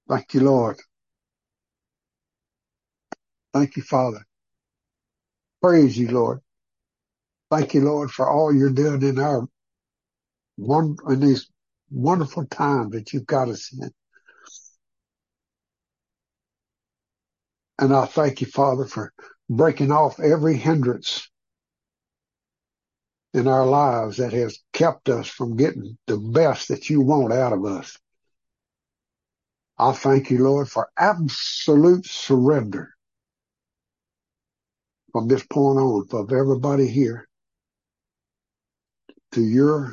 Thank you, Lord. Thank you, Father. Praise you, Lord. Thank you, Lord, for all you're doing in these wonderful times that you've got us in. And I thank you, Father, for breaking off every hindrance in our lives that has kept us from getting the best that you want out of us. I thank you, Lord, for absolute surrender from this point on of everybody here to your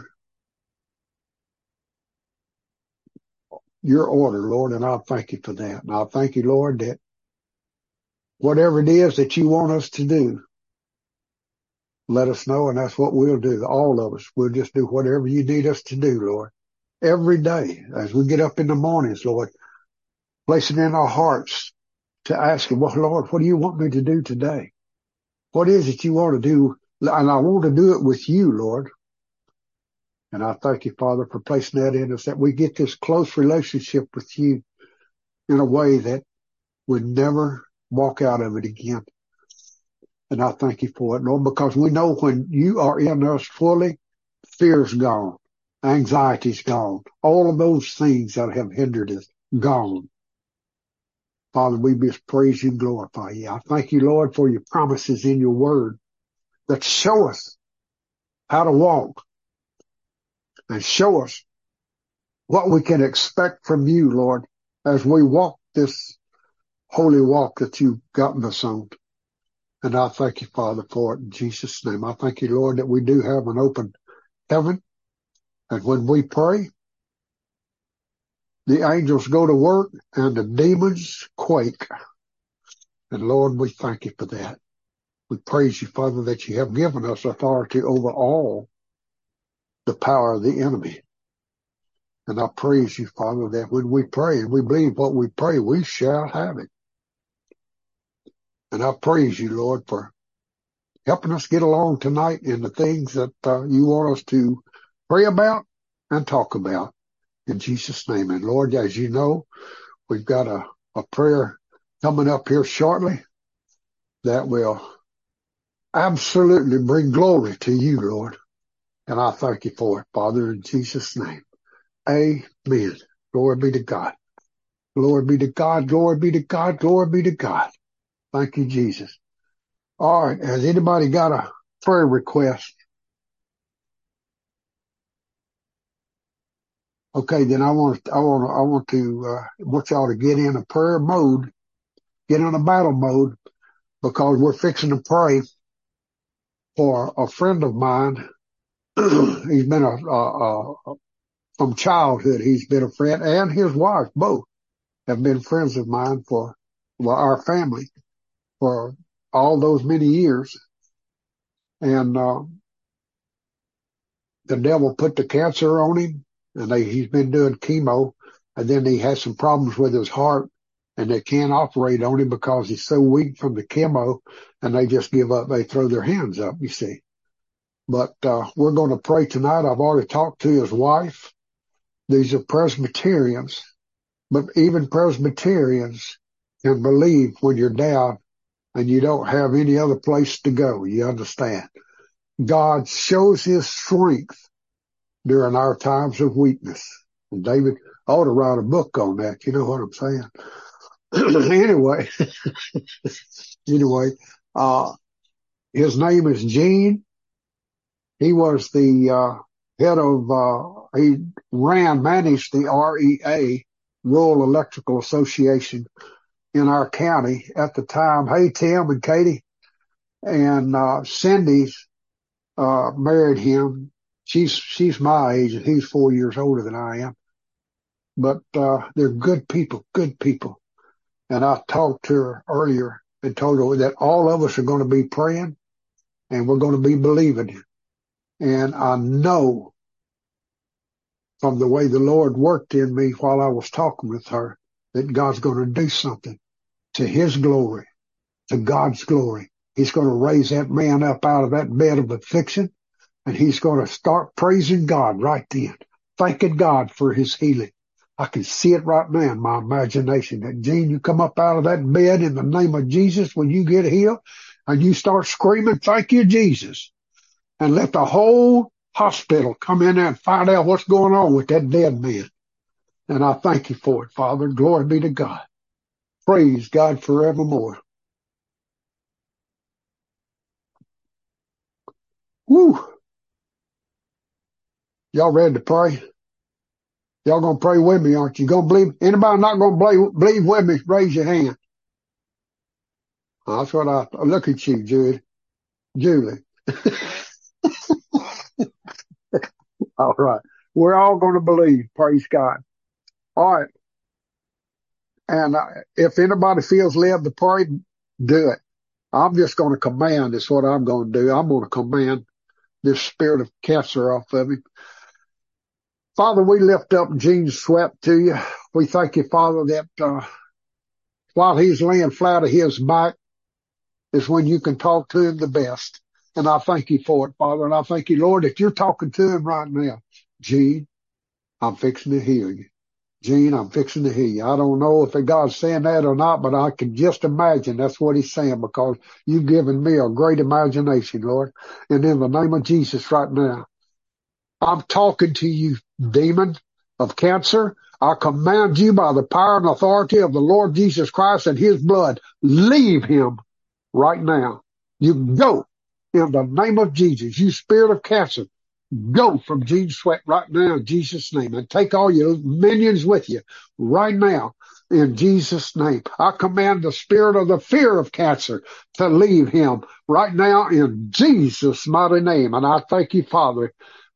order, Lord, and I thank you for that. And I thank you, Lord, that whatever it is that you want us to do, let us know, and that's what we'll do. All of us. We'll just do whatever you need us to do, Lord. Every day, as we get up in the mornings, Lord, place it in our hearts to ask you, well, Lord, what do you want me to do today? What is it you want to do? And I want to do it with you, Lord. And I thank you, Father, for placing that in us, that we get this close relationship with you in a way that we never walk out of it again. And I thank you for it, Lord, because we know when you are in us fully, fear's gone, anxiety's gone, all of those things that have hindered us, gone. Father, we just praise you and glorify you. I thank you, Lord, for your promises in your word that show us how to walk and show us what we can expect from you, Lord, as we walk this holy walk that you've gotten us on. And I thank you, Father, for it in Jesus' name. I thank you, Lord, that we do have an open heaven. And when we pray, the angels go to work and the demons quake. And Lord, we thank you for that. We praise you, Father, that you have given us authority over all the power of the enemy. And I praise you, Father, that when we pray and we believe what we pray, we shall have it. And I praise you, Lord, for helping us get along tonight in the things that you want us to pray about and talk about. In Jesus' name. And Lord, as you know, we've got a prayer coming up here shortly that will absolutely bring glory to you, Lord. And I thank you for it, Father, in Jesus' name. Amen. Glory be to God. Glory be to God. Glory be to God. Glory be to God. Thank you, Jesus. All right. Has anybody got a prayer request? Okay, then I want y'all to get in a prayer mode, get in a battle mode, because we're fixing to pray for a friend of mine. He's been from childhood. He's been a friend, and his wife both have been friends of mine for our family for all those many years. And the devil put the cancer on him, and he's been doing chemo, and then he has some problems with his heart, and they can't operate on him because he's so weak from the chemo, and they just give up. They throw their hands up, you see. But we're going to pray tonight. I've already talked to his wife. These are Presbyterians, but even Presbyterians can believe when you're down and you don't have any other place to go. You understand? God shows his strength during our times of weakness. And David ought to write a book on that. You know what I'm saying? Anyway, his name is Gene. He was the head of, he managed the REA, Rural Electrical Association in our county at the time. Hey, Tim and Katie. And Cindy's married him. She's my age, and he's 4 years older than I am. But they're good people. And I talked to her earlier and told her that all of us are going to be praying and we're going to be believing. And I know from the way the Lord worked in me while I was talking with her that God's going to do something to his glory, to God's glory. He's going to raise that man up out of that bed of affliction, and he's going to start praising God right then, thanking God for his healing, I can see it right now in my imagination that, Gene, you come up out of that bed in the name of Jesus when you get healed and you start screaming, thank you, Jesus, and let the whole hospital come in there and find out what's going on with that dead man. And I thank you for it, Father. Glory be to God. Praise God forevermore. Woo! Y'all ready to pray? Y'all gonna pray with me, aren't you? Gonna believe? Anybody not gonna believe with me? Raise your hand. That's what I look at you, Julie. All right. We're all gonna believe. Praise God. All right. And if anybody feels led to pray, do it. I'm just going to command is what I'm going to do. I'm going to command this spirit of cancer off of him. Father, we lift up Gene Sweat to you. We thank you, Father, that while he's laying flat on his back is when you can talk to him the best. And I thank you for it, Father. And I thank you, Lord, that you're talking to him right now. Gene, I'm fixing to heal you. Gene, I'm fixing to heal you. I don't know if God's saying that or not, but I can just imagine that's what he's saying because you've given me a great imagination, Lord. And in the name of Jesus right now, I'm talking to you, demon of cancer. I command you by the power and authority of the Lord Jesus Christ and his blood, leave him right now. You go in the name of Jesus, you spirit of cancer. Go from Gene Sweat right now in Jesus' name and take all your minions with you right now in Jesus' name. I command the spirit of the fear of cancer to leave him right now in Jesus' mighty name. And I thank you, Father.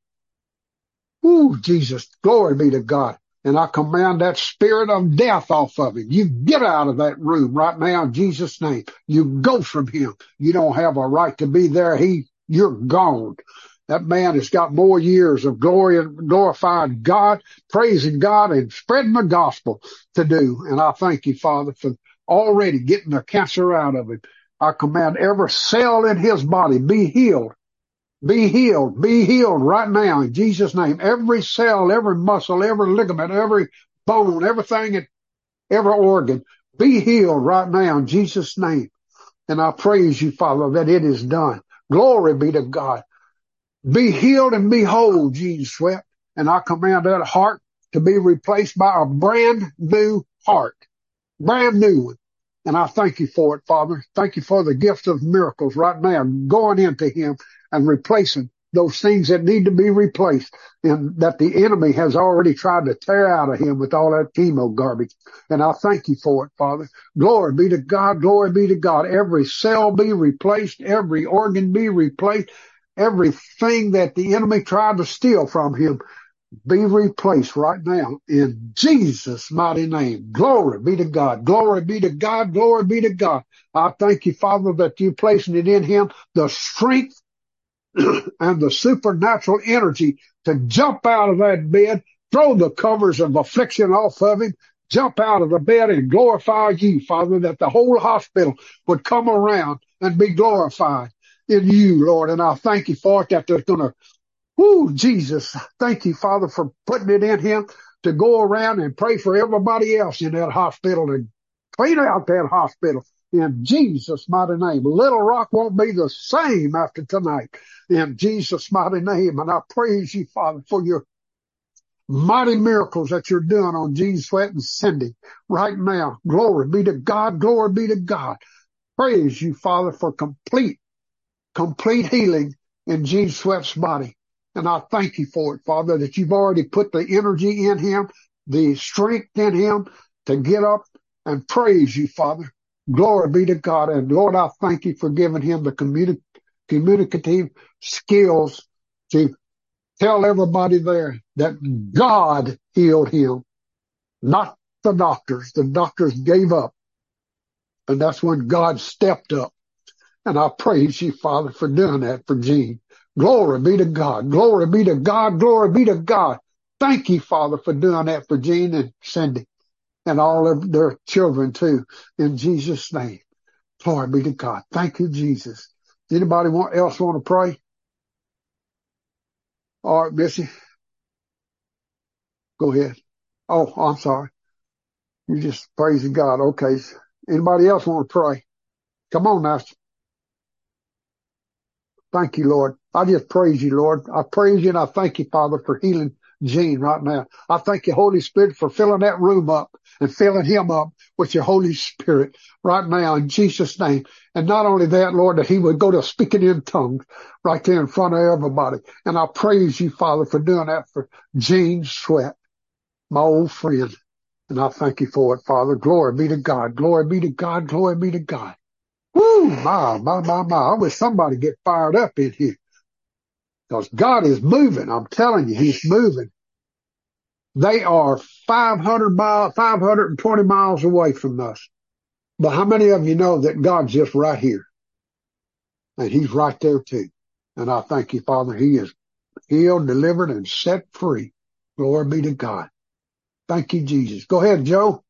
Ooh, Jesus, glory be to God. And I command that spirit of death off of him. You get out of that room right now in Jesus' name. You go from him. You don't have a right to be there. You're gone. That man has got more years of glory and glorifying God, praising God, and spreading the gospel to do. And I thank you, Father, for already getting the cancer out of him. I command every cell in his body be healed. Be healed. Be healed right now in Jesus' name. Every cell, every muscle, every ligament, every bone, everything, every organ, be healed right now in Jesus' name. And I praise you, Father, that it is done. Glory be to God. Be healed and be whole, Gene Sweat. And I command that heart to be replaced by a brand new heart. Brand new one. And I thank you for it, Father. Thank you for the gift of miracles right now, going into him and replacing those things that need to be replaced and that the enemy has already tried to tear out of him with all that chemo garbage. And I thank you for it, Father. Glory be to God. Glory be to God. Every cell be replaced. Every organ be replaced. Everything that the enemy tried to steal from him be replaced right now in Jesus' mighty name. Glory be to God. Glory be to God. Glory be to God. I thank you, Father, that you're placing it in him, the strength and the supernatural energy to jump out of that bed, throw the covers of affliction off of him, jump out of the bed and glorify you, Father, that the whole hospital would come around and be glorified in you, Lord. And I thank you for it, that there's going to, Jesus, thank you, Father, for putting it in him to go around and pray for everybody else in that hospital and clean out that hospital in Jesus' mighty name. Little Rock won't be the same after tonight in Jesus' mighty name. And I praise you, Father, for your mighty miracles that you're doing on Gene Sweat and Cindy right now. Glory be to God. Glory be to God. Praise you, Father, for complete healing in Gene Sweat's body. And I thank you for it, Father, that you've already put the energy in him, the strength in him to get up and praise you, Father. Glory be to God. And Lord, I thank you for giving him the communicative skills to tell everybody there that God healed him, not the doctors. The doctors gave up. And that's when God stepped up. And I praise you, Father, for doing that for Gene. Glory be to God. Glory be to God. Glory be to God. Thank you, Father, for doing that for Gene and Cindy and all of their children, too, in Jesus' name. Glory be to God. Thank you, Jesus. Anybody else want to pray? All right, Missy. Go ahead. Oh, I'm sorry. You just praising God. Okay. Anybody else want to pray? Come on now. Thank you, Lord. I just praise you, Lord. I praise you and I thank you, Father, for healing Gene right now. I thank you, Holy Spirit, for filling that room up and filling him up with your Holy Spirit right now in Jesus' name. And not only that, Lord, that he would go to speaking in tongues right there in front of everybody. And I praise you, Father, for doing that for Gene Sweat, my old friend. And I thank you for it, Father. Glory be to God. Glory be to God. Glory be to God. Woo, my. I wish somebody get fired up in here. Because God is moving. I'm telling you, he's moving. They are 520 miles away from us. But how many of you know that God's just right here? And he's right there too. And I thank you, Father. He is healed, delivered, and set free. Glory be to God. Thank you, Jesus. Go ahead, Joe.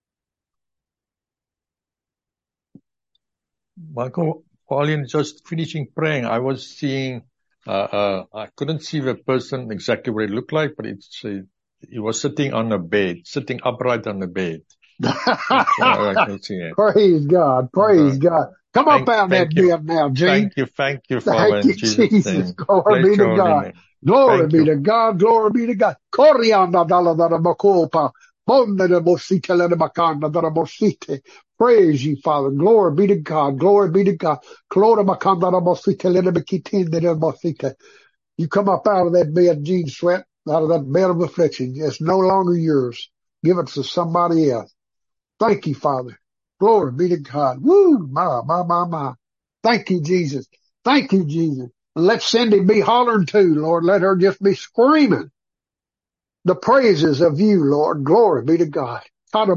Michael, while you're just finishing praying, I was seeing, I couldn't see the person exactly what it looked like, but he was sitting on a bed, sitting upright on the bed. I can see it. Praise God. Praise God. Come up out of that bed now, Gene. Thank you, Father, in Jesus' Jesus. name. Glory be to God. Name. Glory be to God. Glory be to God. Corianda dalla dalla bacopa. Bonda de bosite la de bacanda dalla bosite. Praise you, Father. Glory be to God. Glory be to God. Glory bacanda dalla bosite la de bacitinde de bosite. You come up out of that bed, Gene Sweat, out of that bed of affliction. It's no longer yours. Give it to somebody else. Thank you, Father. Glory be to God. Woo, my. Thank you, Jesus. Thank you, Jesus. Let Cindy be hollering too, Lord. Let her just be screaming the praises of you, Lord. Glory be to God. Go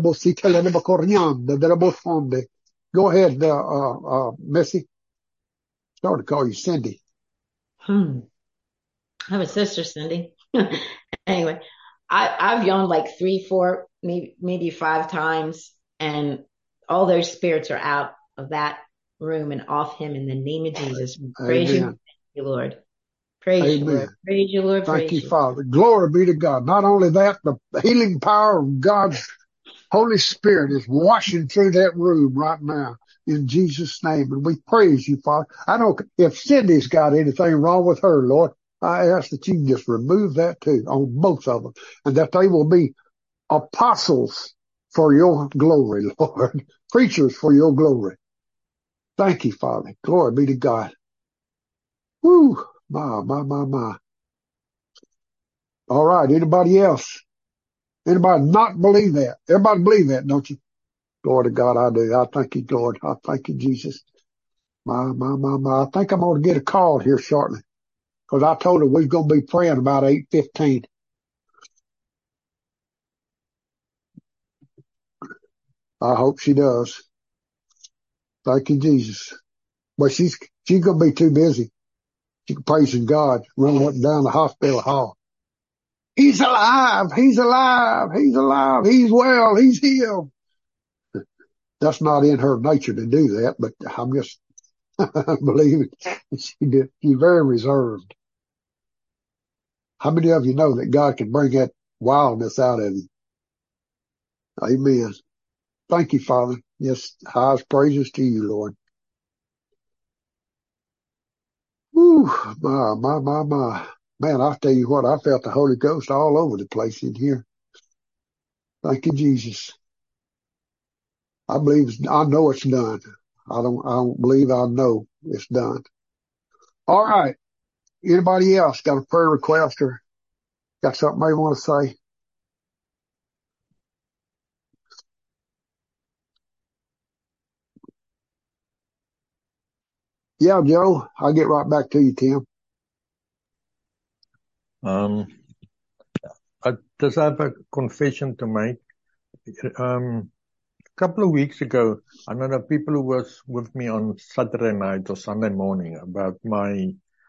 ahead, Missy. Sorry to call you Cindy. I have a sister, Cindy. Anyway, I've yawned like 3, 4, maybe 5 times, and all those spirits are out of that room and off him in the name of Jesus. Praise you. Thank you, Lord. Praise you, Lord. Praise you, Lord. Thank you, Father. Glory be to God. Not only that, the healing power of God's Holy Spirit is washing through that room right now in Jesus' name. And we praise you, Father. I know if Cindy's got anything wrong with her, Lord, I ask that you just remove that too on both of them, and that they will be apostles for your glory, Lord. Preachers for your glory. Thank you, Father. Glory be to God. Woo, my. All right. Anybody else? Anybody not believe that? Everybody believe that, don't you? Glory to God, I do. I thank you, Lord. I thank you, Jesus. My. I think I'm going to get a call here shortly, because I told her we're going to be praying about 8:15. I hope she does. Thank you, Jesus. But she's going to be too busy. She's praising God, running up and down the hospital hall. He's alive. He's alive. He's alive. He's well. He's healed. That's not in her nature to do that, but I'm just believing she's very reserved. How many of you know that God can bring that wildness out of you? Amen. Thank you, Father. Yes, highest praises to you, Lord. Whew, my. Man, I'll tell you what, I felt the Holy Ghost all over the place in here. Thank you, Jesus. I know it's done. I don't believe I know it's done. All right. Anybody else got a prayer request or got something they want to say? Yeah, Joe, I'll get right back to you, Tim. I just have a confession to make. A couple of weeks ago, I know the people who was with me on Saturday night or Sunday morning about my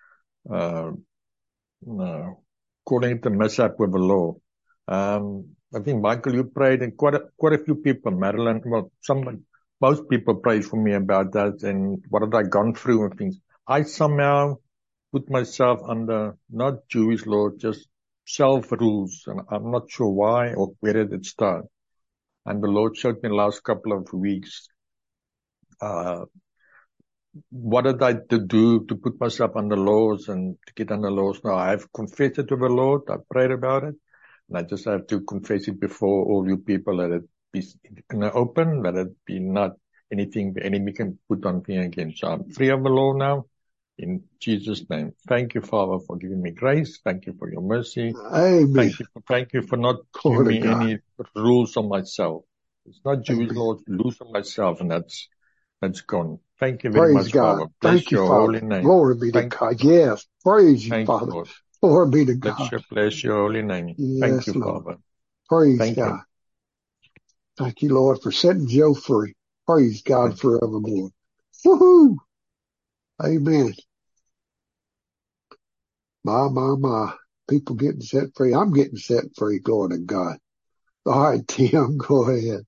calling it a mishap with the law. I think, Michael, you prayed, and quite a few people, Marilyn, most people prayed for me about that and what had I gone through and things. I somehow put myself under not Jewish law, just self-rules, and I'm not sure why or where did it start. And the Lord showed me the last couple of weeks, what did I do to put myself under laws and to get under laws. Now, I've confessed it to the Lord. I prayed about it. And I just have to confess it before all you people, that it be in the open, that it be not anything the enemy can put on me again. So I'm free of the law now. In Jesus' name. Thank you, Father, for giving me grace. Thank you for your mercy. Amen. Thank you for not Glory giving to me God. any rules on myself. It's not Jewish Amen. laws, rules on myself, and that's gone. Thank you very Praise much, God. Father. Thank Bless you, your Father. holy name. Glory be to Thank you, God. Lord. Yes. Praise you, Thank you, Father. Lord. Glory be to God. Bless your holy name. Thank Yes, you, Lord. Father. Praise Thank God. you. Thank you, Lord, for setting Joe free. Praise God Thank you. forevermore. Woohoo! Amen. My. People getting set free. I'm getting set free. Glory to God. All right, Tim, go ahead.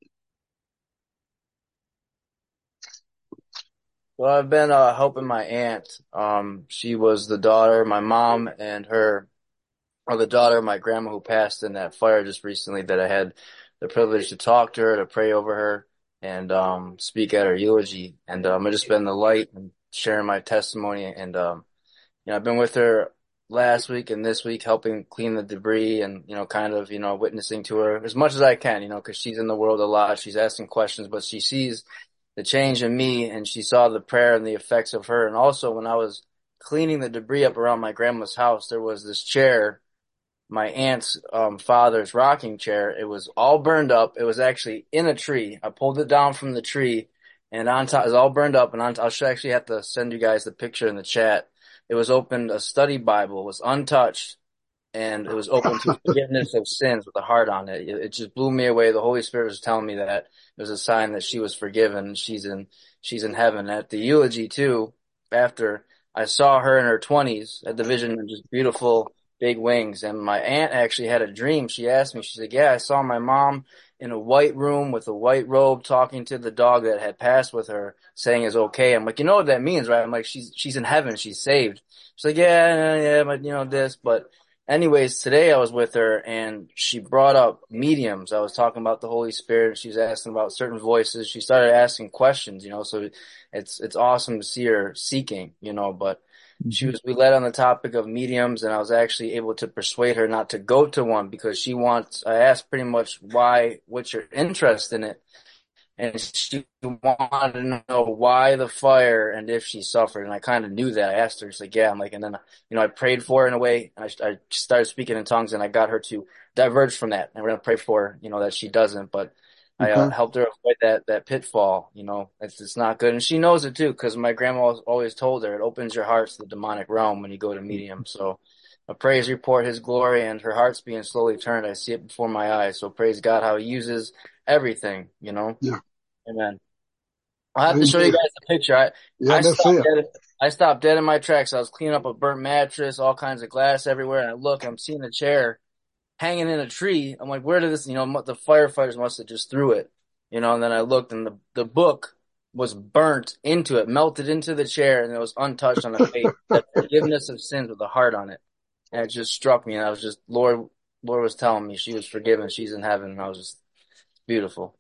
Well, I've been helping my aunt. She was the daughter, my mom and her, or the daughter of my grandma who passed in that fire just recently, that I had the privilege to talk to her, to pray over her, and speak at her eulogy. And I've just been the light and sharing my testimony. And I've been with her last week and this week, helping clean the debris and kind of witnessing to her as much as I can, because she's in the world a lot. She's asking questions, but she sees the change in me, and she saw the prayer and the effects of her. And also, when I was cleaning the debris up around my grandma's house, there was this chair, my aunt's father's rocking chair. It was all burned up. It was actually in a tree. I pulled it down from the tree, and on top, it was all burned up. And I'll actually have to send you guys the picture in the chat. It was opened, a study Bible, was untouched, and it was open to forgiveness of sins with a heart on it. It just blew me away. The Holy Spirit was telling me that it was a sign that she was forgiven. She's in heaven. At the eulogy too, after, I saw her in her 20s at the vision, of just beautiful big wings. And my aunt actually had a dream. She asked me, she said, yeah, I saw my mom in a white room with a white robe talking to the dog that had passed with her, saying is okay. I'm like, you know what that means, right? I'm like, she's in heaven. She's saved. She's like, yeah, but this, but anyways, today I was with her and she brought up mediums. I was talking about the Holy Spirit. She was asking about certain voices. She started asking questions, so it's awesome to see her seeking, but we led on the topic of mediums, and I was actually able to persuade her not to go to one, because I asked pretty much what's your interest in it? And she wanted to know why the fire and if she suffered. And I kind of knew that. I asked her, she's like, yeah. I'm like, and then, I prayed for her in a way, and I started speaking in tongues, and I got her to diverge from that. And we're going to pray for her, that she doesn't, but I Okay. helped her avoid that pitfall. It's not good. And she knows it too, because my grandma always told her, it opens your heart to the demonic realm when you go to medium. So a praise report, his glory, and her heart's being slowly turned. I see it before my eyes. So praise God how he uses everything, Yeah. Amen. I'll have to show you Amen. guys the picture. Yeah, that's it. I stopped dead in my tracks. I was cleaning up a burnt mattress, all kinds of glass everywhere, and I'm seeing a chair hanging in a tree. I'm like, where did this, the firefighters must have just threw it, and then I looked, and the book was burnt into it, melted into the chair, and it was untouched on the page. That forgiveness of sins with a heart on it. And it just struck me, and I was just, Lord was telling me she was forgiven. She's in heaven. And I was just, beautiful.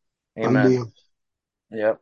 Amen. Amen. Yep.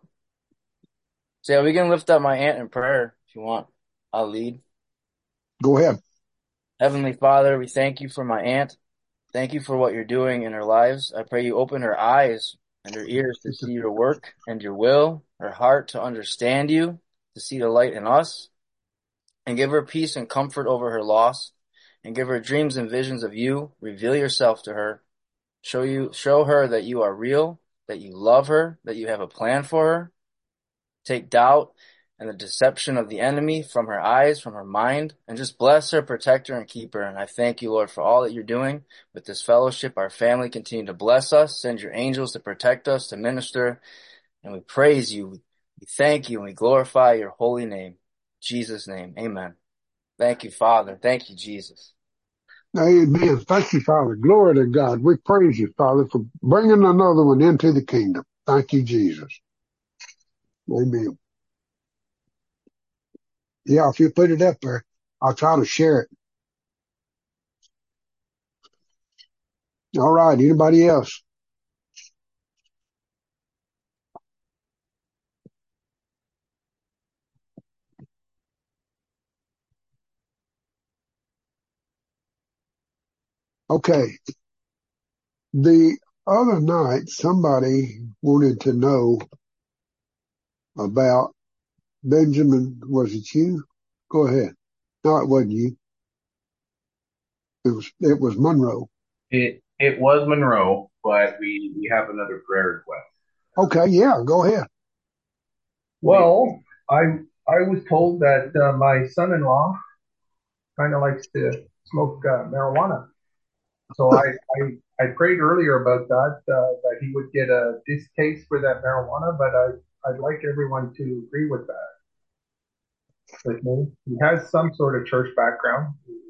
So yeah, we can lift up my aunt in prayer if you want. I'll lead. Go ahead. Heavenly Father, we thank you for my aunt. Thank you for what you're doing in her lives. I pray you open her eyes and her ears to see your work and your will, her heart to understand you, to see the light in us, and give her peace and comfort over her loss, and give her dreams and visions of you. Reveal yourself to her. Show her that you are real, that you love her, that you have a plan for her. Take doubt and the deception of the enemy from her eyes, from her mind, and just bless her, protect her, and keep her. And I thank you, Lord, for all that you're doing with this fellowship. Our family, continue to bless us. Send your angels to protect us, to minister. And we praise you. We thank you, and we glorify your holy name. In Jesus' name, amen. Thank you, Father. Thank you, Jesus. Amen. Thank you, Father. Glory to God. We praise you, Father, for bringing another one into the kingdom. Thank you, Jesus. Amen. Yeah, if you put it up there, I'll try to share it. All right. Anybody else? Okay. The other night, somebody wanted to know about Benjamin. Was it you? Go ahead. No, it wasn't you. It was Monroe. It was Monroe, but we have another prayer request. Okay. Yeah. Go ahead. Well, I was told that my son-in-law kind of likes to smoke marijuana. So I prayed earlier about that he would get a distaste for that marijuana, but I'd like everyone to agree with that with me. He has some sort of church background.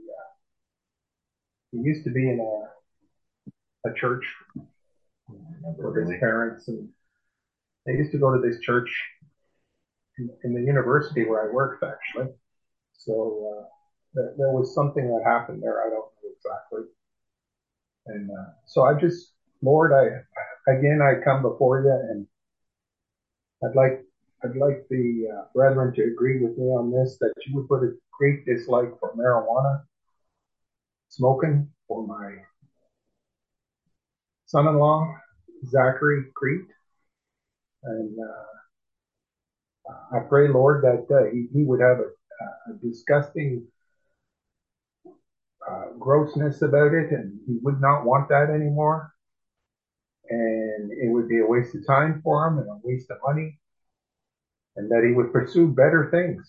He used to be in a church with his parents, and they used to go to this church in the university where I worked, actually. So there was something that happened there. I don't know exactly. And so Lord, I come before you, and I'd like the brethren to agree with me on this, that you would put a great dislike for marijuana smoking for my son-in-law, Zachary Crete. And I pray, Lord, that he would have a disgusting grossness about it, and he would not want that anymore. And it would be a waste of time for him and a waste of money, and that he would pursue better things.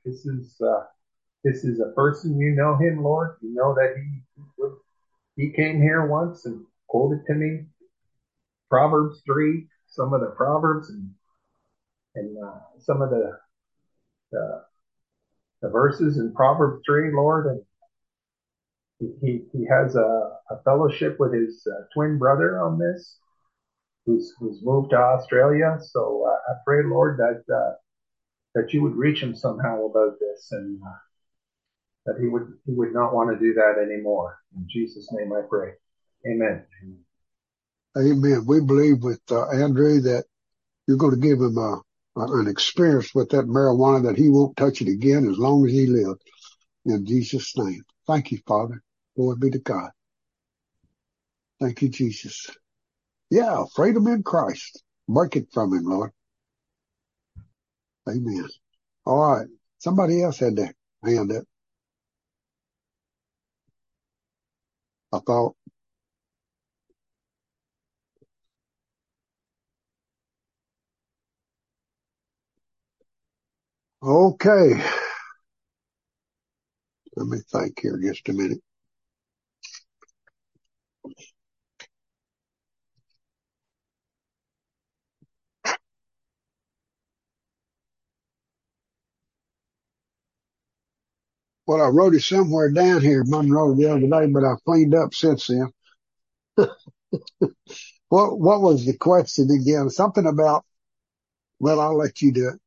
This is a person, you know him, Lord. You know that he came here once and quoted to me Proverbs 3, some of the Proverbs, and some of the verses in Proverbs 3, Lord. And he has a fellowship with his twin brother on this, who's moved to Australia. So I pray, Lord, that you would reach him somehow about this, and that he would not want to do that anymore. In Jesus' name I pray. Amen. Amen. We believe with Andrew that you're going to give him an experience with that marijuana, that he won't touch it again as long as he lives. In Jesus' name. Thank you, Father. Lord be to God. Thank you, Jesus. Yeah, freedom in Christ. Break it from him, Lord. Amen. All right. Somebody else had their hand up, I thought. Okay. Let me think here just a minute. Well, I wrote it somewhere down here, Monroe, the other day, but I've cleaned up since then. What was the question again? Something about, well, I'll let you do it.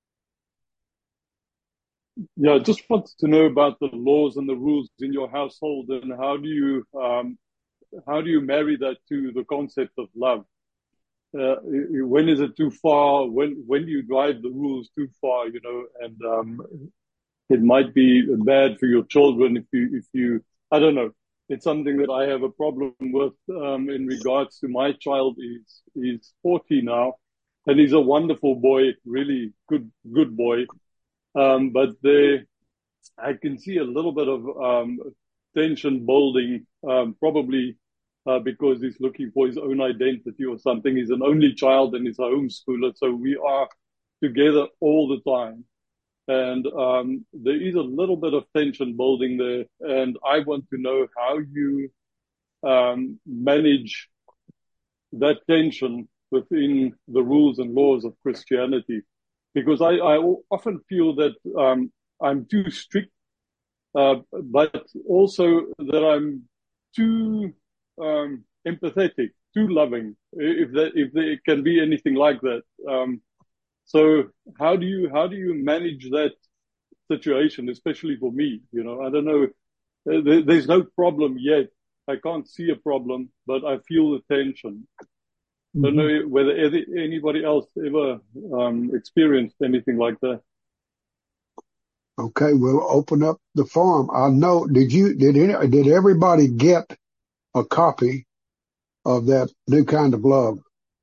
Yeah, I just wanted to know about the laws and the rules in your household, and how do you marry that to the concept of love? When is it too far? When do you drive the rules too far? And it might be bad for your children if you I don't know. It's something that I have a problem with in regards to my child. He's 40 now, and he's a wonderful boy, really good boy. But I can see a little bit of tension building, probably because he's looking for his own identity or something. He's an only child and he's a homeschooler, so we are together all the time. And there is a little bit of tension building there, and I want to know how you manage that tension within the rules and laws of Christianity. Because I often feel that I'm too strict, but also that I'm too empathetic, too loving, if there can be anything like that. So how do you manage that situation, especially for me? I don't know. There's no problem yet, I can't see a problem, but I feel the tension. Don't Mhm. know whether anybody else ever experienced anything like that. Okay, we'll open up the forum. I know, did everybody get a copy of that New Kind of Love?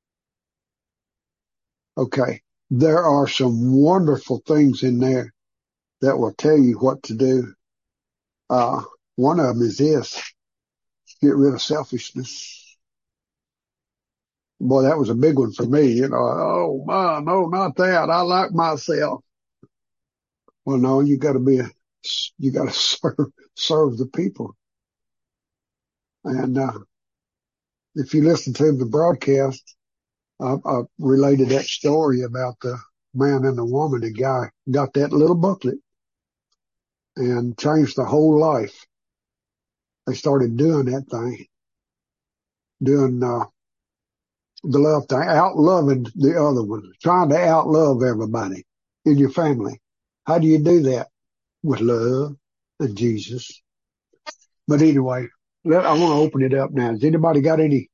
Okay. There are some wonderful things in there that will tell you what to do. One of them is this: get rid of selfishness. Boy, that was a big one for me. Oh my, no, not that. I like myself. Well, no, you got to serve the people. And if you listen to the broadcast, I related that story about the man and the woman. The guy got that little booklet and changed the whole life. They started doing that thing, doing the love thing, out loving the other one, trying to outlove everybody in your family. How do you do that? With love and Jesus. But anyway, I want to open it up now. Has anybody got any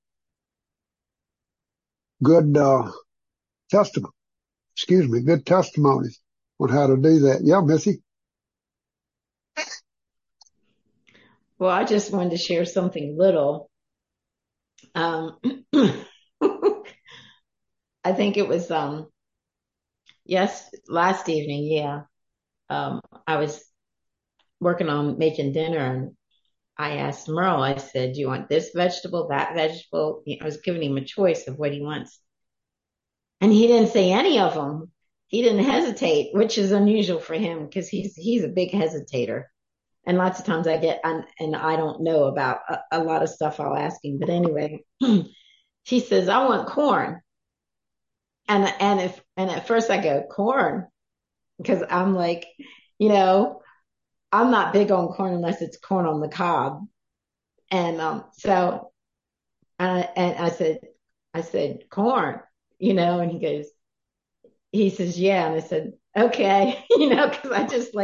good good testimonies on how to do that? Yeah, Missy. Well, I just wanted to share something little. I think it was last evening, yeah. I was working on making dinner, and I asked Merle, I said, do you want this vegetable, that vegetable? I was giving him a choice of what he wants. And he didn't say any of them. He didn't hesitate, which is unusual for him because he's a big hesitator. And lots of times and I don't know about a lot of stuff I'll ask him. But anyway, he says, I want corn. And at first I go, corn? Because I'm like, I'm not big on corn unless it's corn on the cob. And I said, corn, and he says, yeah. And I said, okay, because I just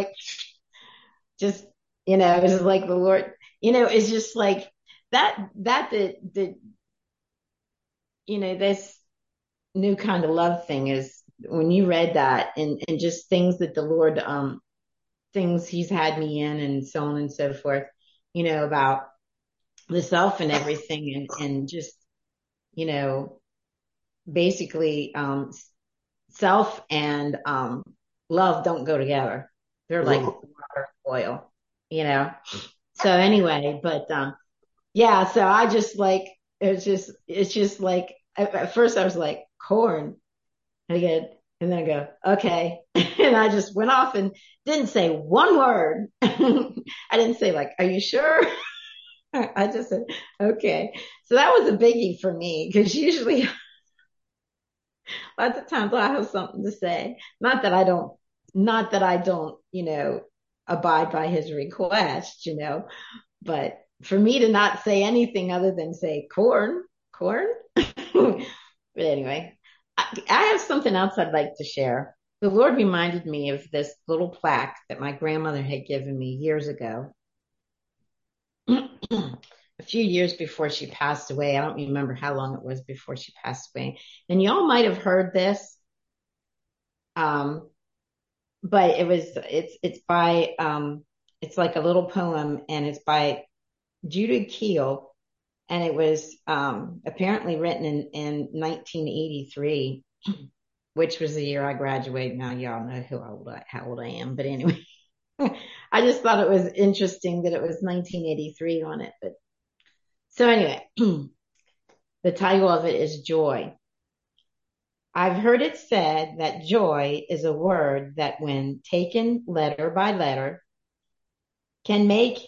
it was like the Lord, it's just like this new kind of love thing is when you read that and just things that the Lord, things he's had me in and so on and so forth, about the self and everything and just, basically, self and, love don't go together. They're like water, oil, So anyway, but, yeah, so I just it's just like, at first I was like, corn. And then I go, okay. And I just went off and didn't say one word. I didn't say like, are you sure? I just said, okay. So that was a biggie for me because usually lots of times I have something to say. Not that I don't, abide by his request, but for me to not say anything other than say corn. But anyway, I have something else I'd like to share. The Lord reminded me of this little plaque that my grandmother had given me years ago. A few years before she passed away. I don't remember how long it was before she passed away. And y'all might have heard this. But it's by, it's like a little poem and it's by Judah Keel. And it was, apparently written in 1983, which was the year I graduated. Now y'all know how old I am. But anyway, I just thought it was interesting that it was 1983 on it. But so anyway, the title of it is Joy. I've heard it said that joy is a word that when taken letter by letter can make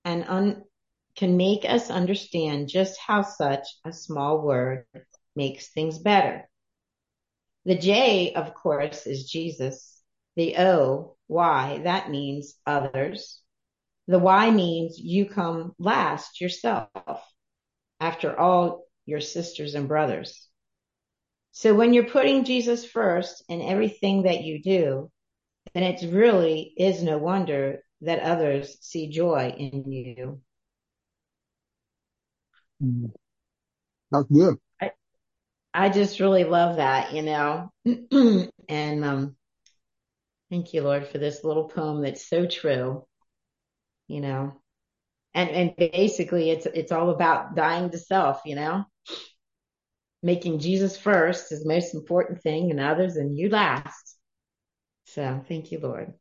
us understand just how such a small word makes things better. The J, of course, is Jesus. The O, Y, that means others. The Y means you come last yourself. After all, your sisters and brothers. So when you're putting Jesus first in everything that you do, then it really is no wonder that others see joy in you. That's good. I just really love that, and thank you, Lord, for this little poem that's so true, you know. And basically it's all about dying to self, making Jesus first is the most important thing and others and you last. So thank you, Lord.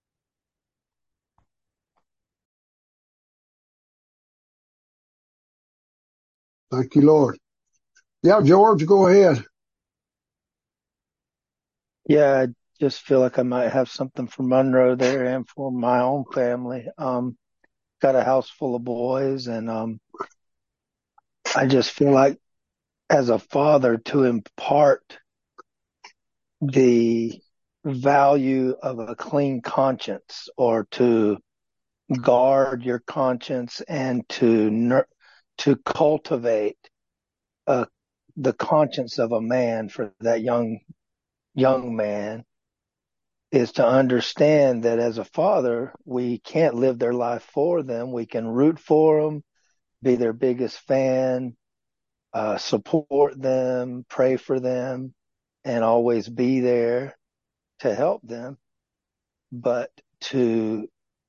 Thank you, Lord. Yeah, George, go ahead. Yeah, I just feel like I might have something for Monroe there and for my own family. Got a house full of boys, and I just feel like as a father to impart the value of a clean conscience, or to guard your conscience, and to cultivate the conscience of a man for that young man, is to understand that as a father, we can't live their life for them. We can root for them, be their biggest fan, support them, pray for them, and always be there to help them. But to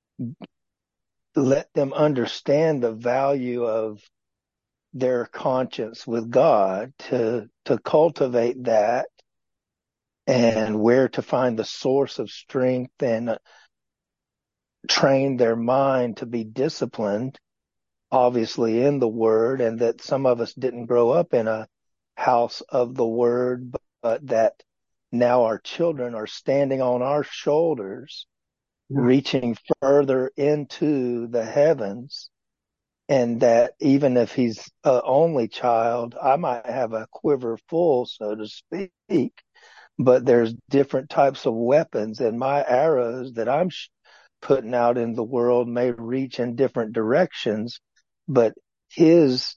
let them understand the value of their conscience with God, to cultivate that, and where to find the source of strength, and train their mind to be disciplined, obviously in the Word, and that some of us didn't grow up in a house of the Word, but that now our children are standing on our shoulders, reaching further into the heavens. And that even if he's an only child, I might have a quiver full, so to speak, but there's different types of weapons, and my arrows that I'm putting out in the world may reach in different directions, but his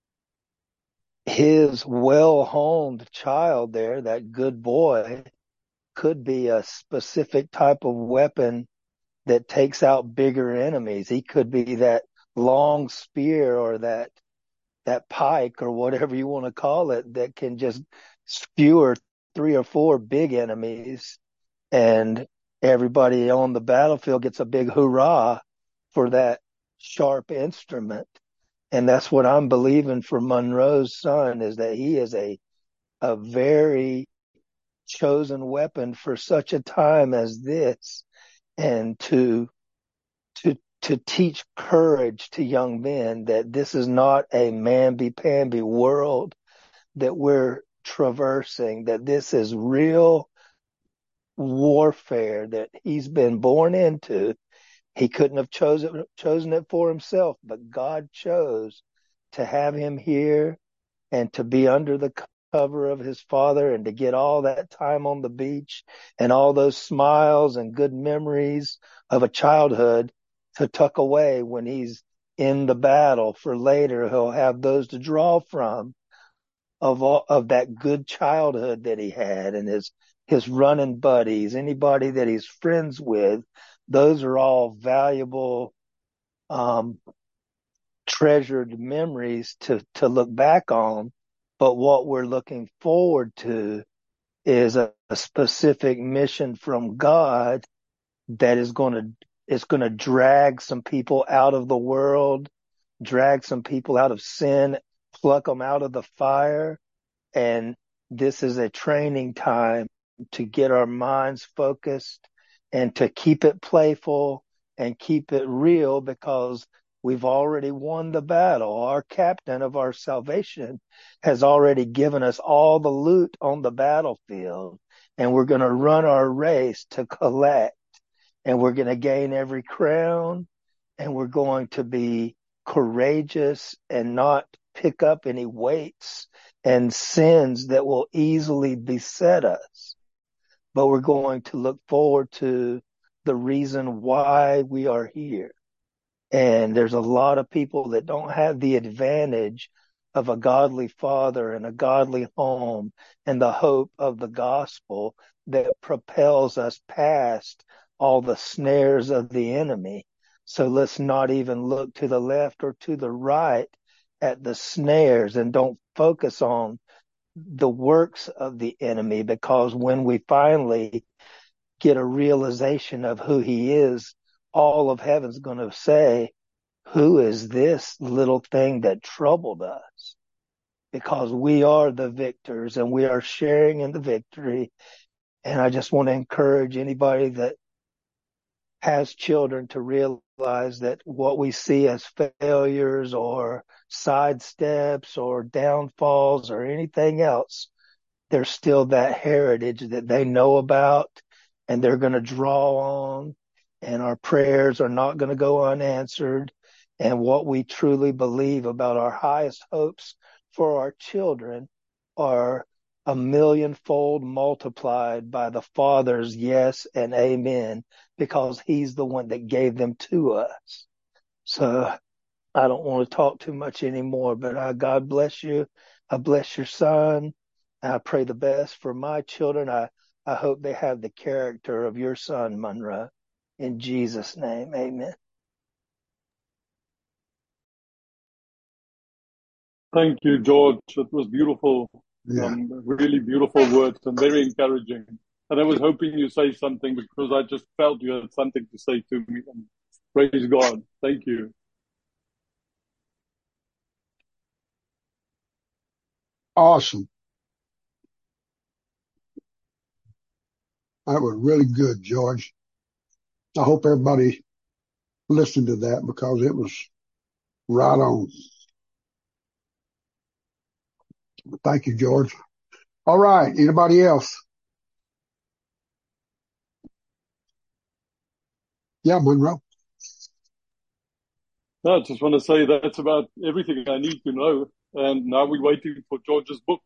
well-honed child there, that good boy, could be a specific type of weapon that takes out bigger enemies. He could be that long spear, or that pike, or whatever you want to call it, that can just skewer 3 or 4 big enemies, and everybody on the battlefield gets a big hurrah for that sharp instrument. And that's what I'm believing for Monroe's son, is that he is a very chosen weapon for such a time as this, and to teach courage to young men, that this is not a mamby-pamby world that we're traversing, that this is real warfare that he's been born into. He couldn't have chosen it for himself, but God chose to have him here, and to be under the cover of his father, and to get all that time on the beach, and all those smiles and good memories of a childhood to tuck away when he's in the battle. For later, he'll have those to draw from, of that good childhood that he had, and his running buddies, anybody that he's friends with. Those are all valuable, treasured memories to look back on. But what we're looking forward to is a specific mission from God that is going to drag some people out of the world, drag some people out of sin, pluck them out of the fire. And this is a training time to get our minds focused, and to keep it playful and keep it real, because we've already won the battle. Our captain of our salvation has already given us all the loot on the battlefield, and we're going to run our race to collect, and we're going to gain every crown, and we're going to be courageous and not pick up any weights and sins that will easily beset us. But we're going to look forward to the reason why we are here. And there's a lot of people that don't have the advantage of a godly father and a godly home and the hope of the gospel that propels us past all the snares of the enemy. So let's not even look to the left or to the right at the snares and don't focus on the works of the enemy, because when we finally get a realization of who he is, all of heaven's going to say, who is this little thing that troubled us? Because we are the victors and we are sharing in the victory. And I just want to encourage anybody that has children to realize that what we see as failures or sidesteps or downfalls or anything else, there's still that heritage that they know about and they're going to draw on, and our prayers are not going to go unanswered. And what we truly believe about our highest hopes for our children are a millionfold multiplied by the Father's yes and amen, because he's the one that gave them to us. So I don't want to talk too much anymore, but God bless you. I bless your son. I pray the best for my children. I hope they have the character of your son, Monroe. In Jesus' name, amen. Thank you, George. It was beautiful. Yeah. Really beautiful words and very encouraging. And I was hoping you say something because I just felt you had something to say to me. And praise God. Thank you. Awesome. That was really good, George. I hope everybody listened to that because it was right on. Thank you, George. All right. Anybody else? Yeah, Monroe. No, I just want to say that's about everything I need to know. And now we're waiting for George's book.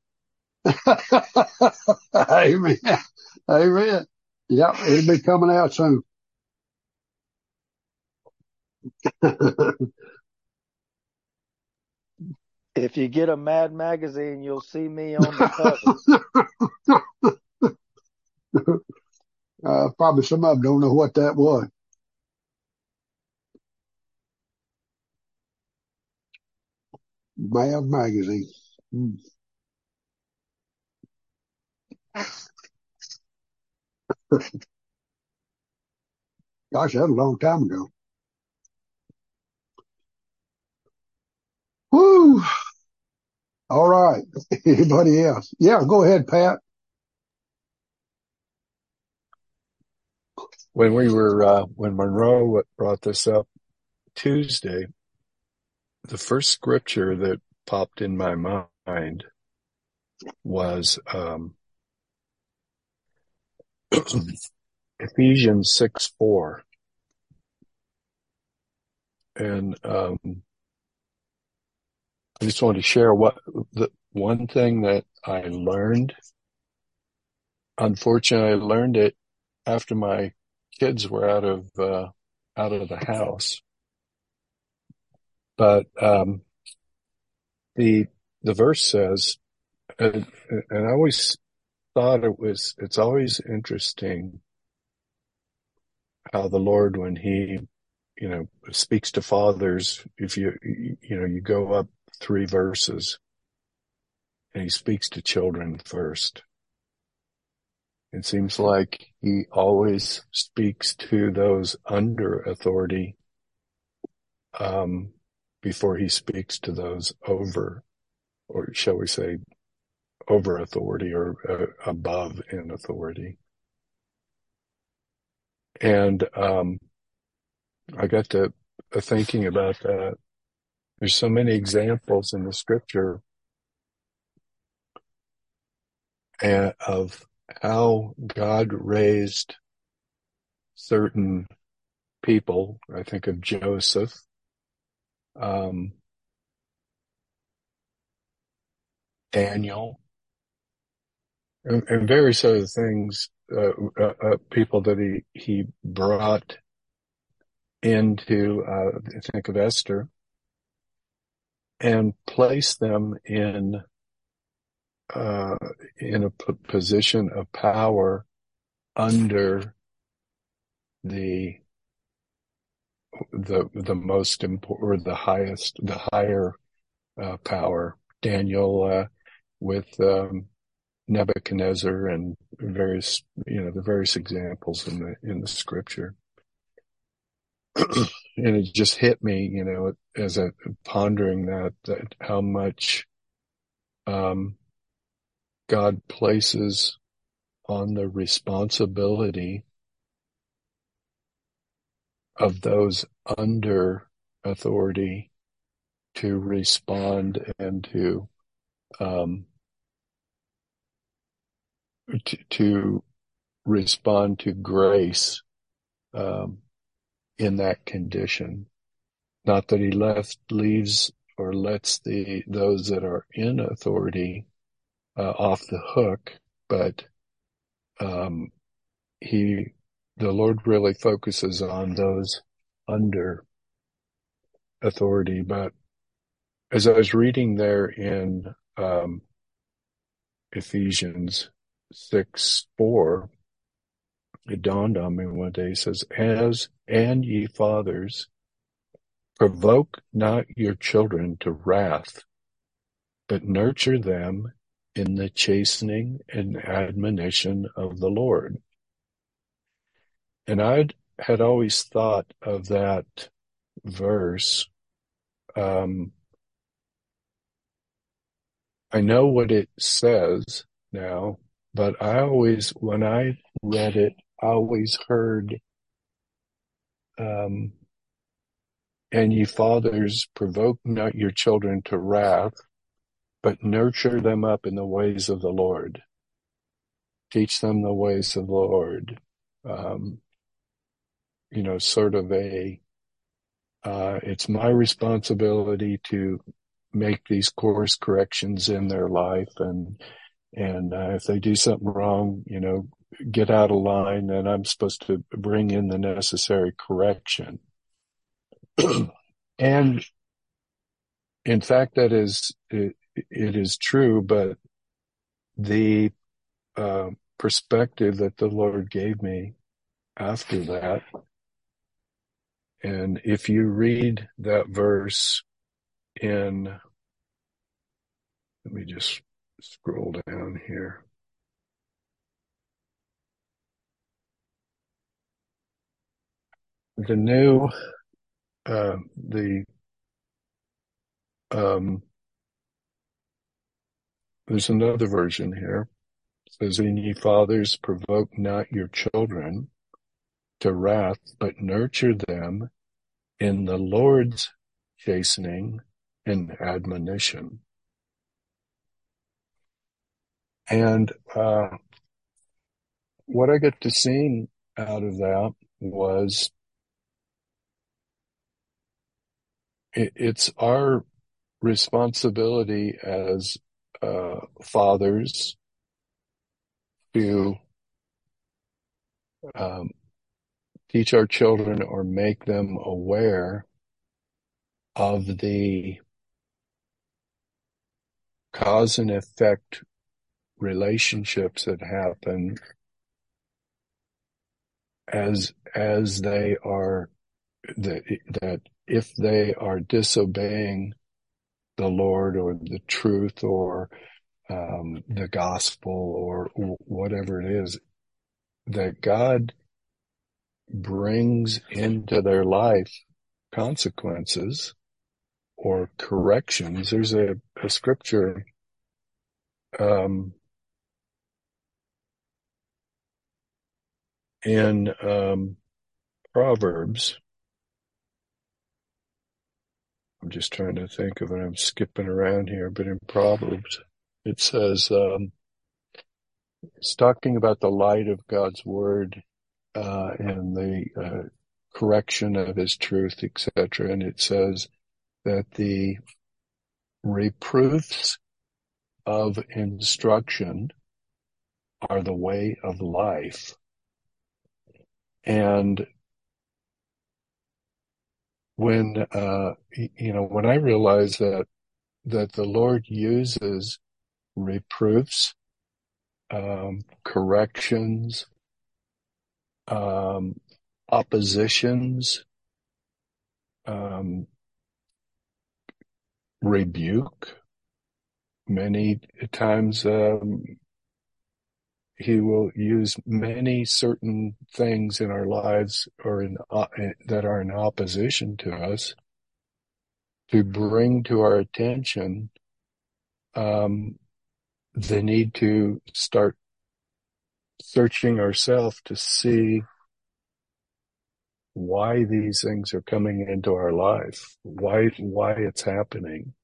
Amen. Amen. Yep, it'll be coming out soon. If you get a Mad magazine, you'll see me on the cover. Probably some of them don't know what that was. Mad magazine. Gosh, that was a long time ago. Woo! All right. Anybody else? Yeah, go ahead, Pat. When Monroe brought this up Tuesday, the first scripture that popped in my mind was Ephesians 6:4. And I just wanted to share the one thing that I learned. Unfortunately, I learned it after my kids were out of the house. But the verse says, and I always thought it's always interesting how the Lord, when he, speaks to fathers, if you go up 3 verses and he speaks to children first. It seems like he always speaks to those under authority, before he speaks to those over, or shall we say, over authority or above in authority. And I got to thinking about that. There's so many examples in the scripture of how God raised certain people. I think of Joseph, Daniel, and various other things, people that he brought into, I think of Esther, and placed them in a position of power under the most important, or the higher power. Daniel with Nebuchadnezzar and various, the various examples in the scripture. And it just hit me, as I pondering that how much God places on the responsibility of those under authority to respond and to respond to grace in that condition. Not that he leaves or lets those that are in authority off the hook, but the Lord really focuses on those under authority. But as I was reading there in Ephesians 6:4, it dawned on me one day. He says, and ye fathers, provoke not your children to wrath, but nurture them in the chastening and admonition of the Lord. And I had always thought of that verse. I know what it says now, but when I read it, I always heard, and ye fathers, provoke not your children to wrath, but nurture them up in the ways of the Lord. Teach them the ways of the Lord. Sort of it's my responsibility to make these course corrections in their life, and if they do something wrong, get out of line, and I'm supposed to bring in the necessary correction. And in fact, it is true, but the perspective that the Lord gave me after that, and if you read that verse let me just scroll down here. The new, there's another version here. It says, and ye fathers, provoke not your children to wrath, but nurture them in the Lord's chastening and admonition. And what I get to see out of that was it's our responsibility as fathers to teach our children or make them aware of the cause and effect relationships that happen as they are, that if they are disobeying the Lord or the truth or the gospel or whatever it is, that God brings into their life consequences or corrections. There's a scripture in Proverbs. I'm just trying to think of it. I'm skipping around here, but in Proverbs, it says, it's talking about the light of God's word, and the correction of his truth, etc. And it says that the reproofs of instruction are the way of life. And when I realize that the Lord uses reproofs, corrections, oppositions, rebuke. Many times, he will use many certain things in our lives or that are in opposition to us to bring to our attention the need to start searching ourselves to see why these things are coming into our life, why it's happening.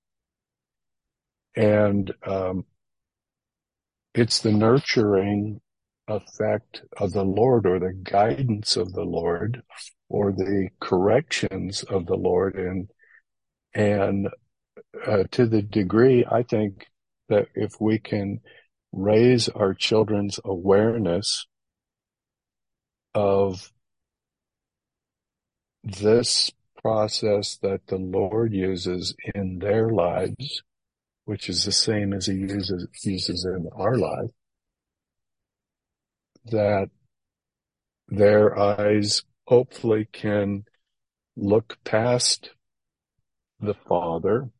And it's the nurturing effect of the Lord, or the guidance of the Lord, or the corrections of the Lord. And to the degree, I think, that if we can raise our children's awareness of this process that the Lord uses in their lives, which is the same as he uses in our life, that their eyes hopefully can look past the father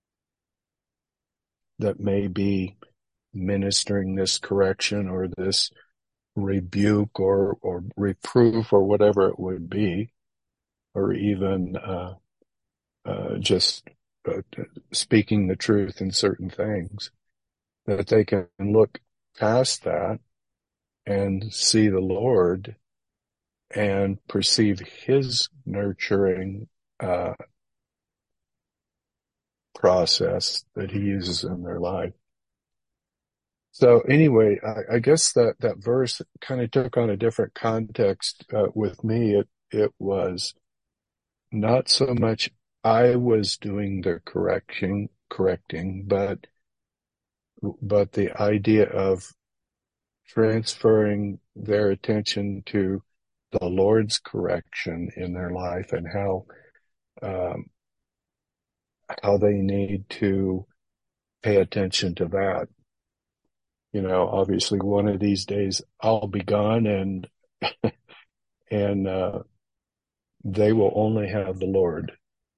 that may be ministering this correction or this rebuke or reproof or whatever it would be, or even just speaking the truth in certain things, that they can look past that and see the Lord and perceive his nurturing process that he uses in their life. So anyway, I guess that verse kind of took on a different context with me. It was not so much I was doing the correcting, but the idea of transferring their attention to the Lord's correction in their life, and how they need to pay attention to that. You know, obviously one of these days I'll be gone, and they will only have the Lord.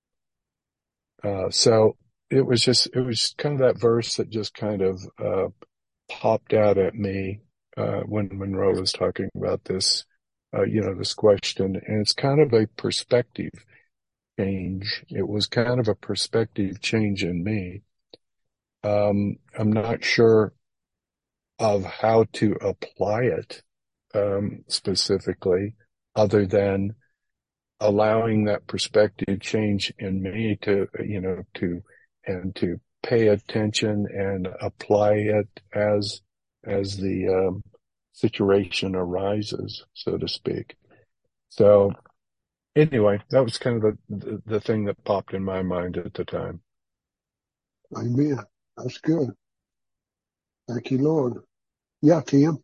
So it was kind of that verse that just kind of popped out at me when Monroe was talking about this, this question. And it's kind of a perspective change. It was kind of a perspective change in me. I'm not sure of how to apply it specifically, other than allowing that perspective change in me to pay attention and apply it as the situation arises, so to speak. So anyway, that was kind of the thing that popped in my mind at the time. Amen. That's good. Thank you, Lord. Yeah, Tim.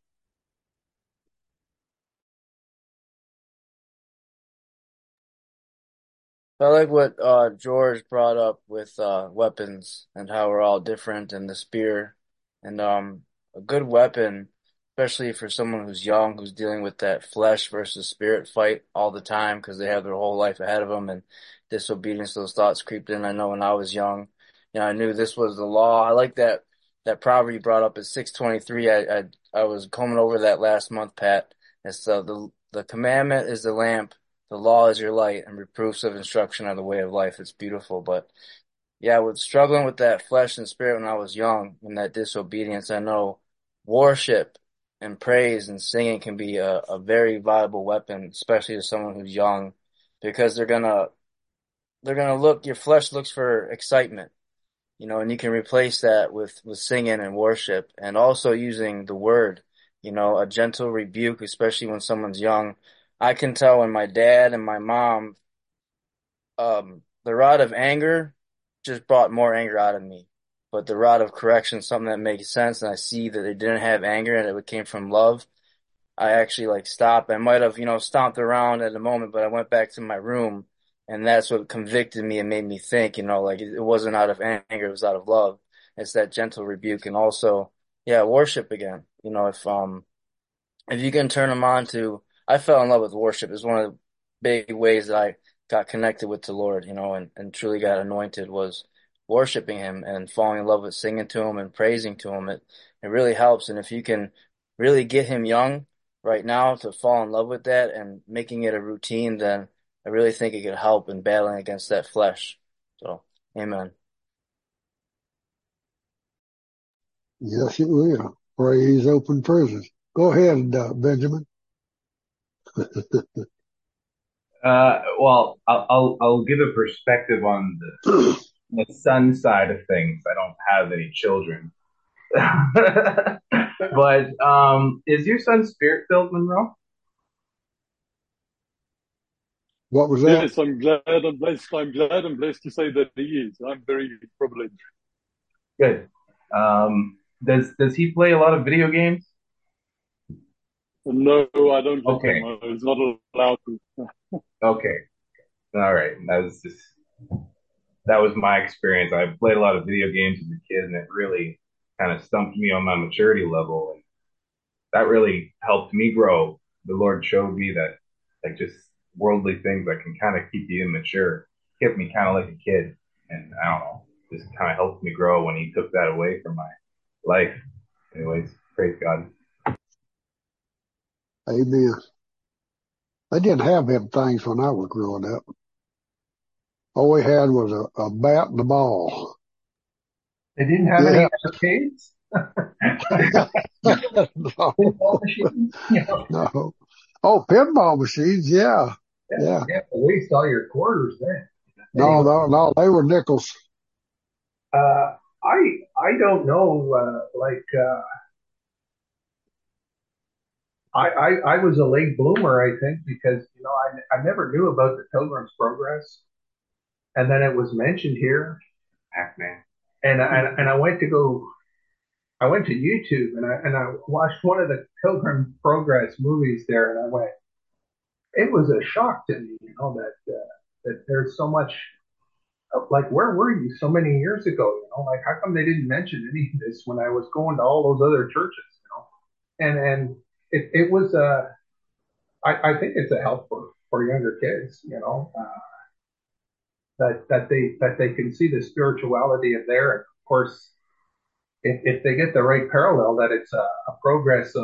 I like what George brought up with weapons and how we're all different, and the spear. And a good weapon, especially for someone who's young, who's dealing with that flesh versus spirit fight all the time because they have their whole life ahead of them, and disobedience, those thoughts creeped in. I know when I was young, I knew this was the law. I like that proverb you brought up at 6:23. I was combing over that last month, Pat. It's the commandment is the lamp, the law is your light, and reproofs of instruction are the way of life. It's beautiful. But yeah, with struggling with that flesh and spirit when I was young and that disobedience, I know worship and praise and singing can be a very viable weapon, especially to someone who's young, because they're gonna your flesh looks for excitement, and you can replace that with singing and worship, and also using the word, a gentle rebuke, especially when someone's young. I can tell when my dad and my mom, the rod of anger just brought more anger out of me. But the rod of correction, something that makes sense, and I see that they didn't have anger and it came from love. I actually stopped. I might have, stomped around at the moment, but I went back to my room, and that's what convicted me and made me think, it wasn't out of anger, it was out of love. It's that gentle rebuke, and also, yeah, worship again. If you can turn them on to, I fell in love with worship. It's one of the big ways that I got connected with the Lord, and truly got anointed was worshiping him and falling in love with singing to him and praising to him. It really helps. And if you can really get him young right now to fall in love with that and making it a routine, then I really think it could help in battling against that flesh. So, amen. Yes, it will. Praise open prisons. Go ahead, Benjamin. Well, I'll give a perspective on the son side of things. I don't have any children. But is your son spirit-filled, Monroe? What was that? Yes, I'm glad and blessed. I'm glad and blessed to say that he is. I'm very privileged. Good. Does he play a lot of video games? No, I don't let Okay. him. He's not allowed to. Okay. All right. That was my experience. I played a lot of video games as a kid, and it really kind of stumped me on my maturity level. And that really helped me grow. The Lord showed me that, like, just worldly things that can kind of keep you immature, kept me kind of like a kid. And I don't know, just kind of helped me grow when he took that away from my life. Anyways, praise God. Amen. They didn't have them things when I was growing up. All we had was a bat and a ball. They didn't have any arcades? No. Pinball machines? No. Oh, pinball machines, yeah. Yeah. You have to waste all your quarters then. No, they were nickels. I don't know, I was a late bloomer, I think, because, I never knew about the Pilgrim's Progress. And then it was mentioned here. Pac-Man. And I went to YouTube and I watched one of the Pilgrim Progress movies there, and I went, it was a shock to me, that there's so much, like, where were you so many years ago? Like, how come they didn't mention any of this when I was going to all those other churches? And it was I think it's a help for younger kids, that they can see the spirituality of there. And of course, if they get the right parallel, that it's a progress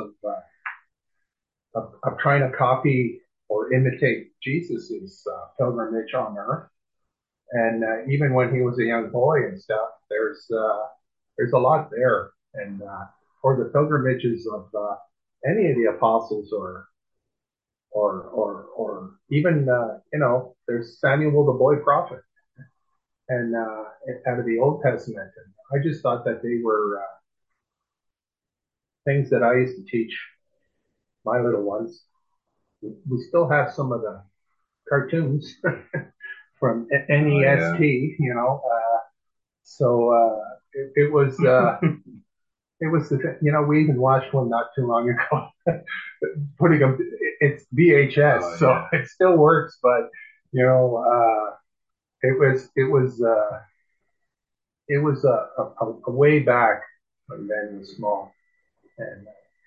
of trying to copy or imitate Jesus's pilgrimage on earth. And even when he was a young boy and stuff, there's a lot there. And or the pilgrimages of any of the apostles, or even there's Samuel the boy prophet, and out of the Old Testament. And I just thought that they were things that I used to teach my little ones. We still have some of the cartoons from NEST, so it was we even watched one not too long ago. Putting them, it's VHS, so it still works, but it was a way back when Ben was small, and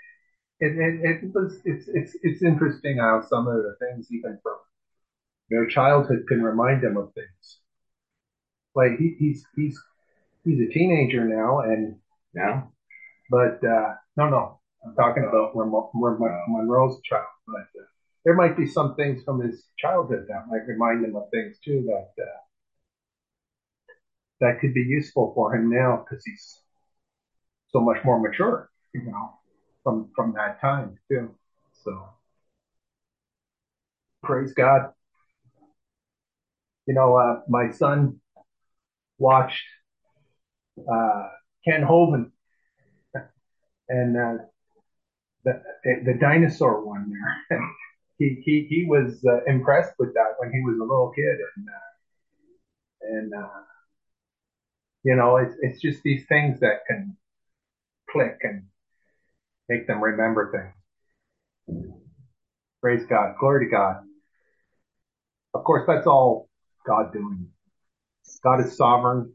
it's interesting how some of the things, even from their childhood, can remind them of things. Like he's a teenager now, and but no, I'm talking about Monroe's child. But there might be some things from his childhood that might remind him of things too, that could be useful for him now, because he's so much more mature, from that time too. So praise God. My son watched Ken Hovind and the dinosaur one there. he was impressed with that when he was a little kid, and it's just these things that can click and make them remember things. Praise God. Glory to God. Of course, that's all God doing. God is sovereign.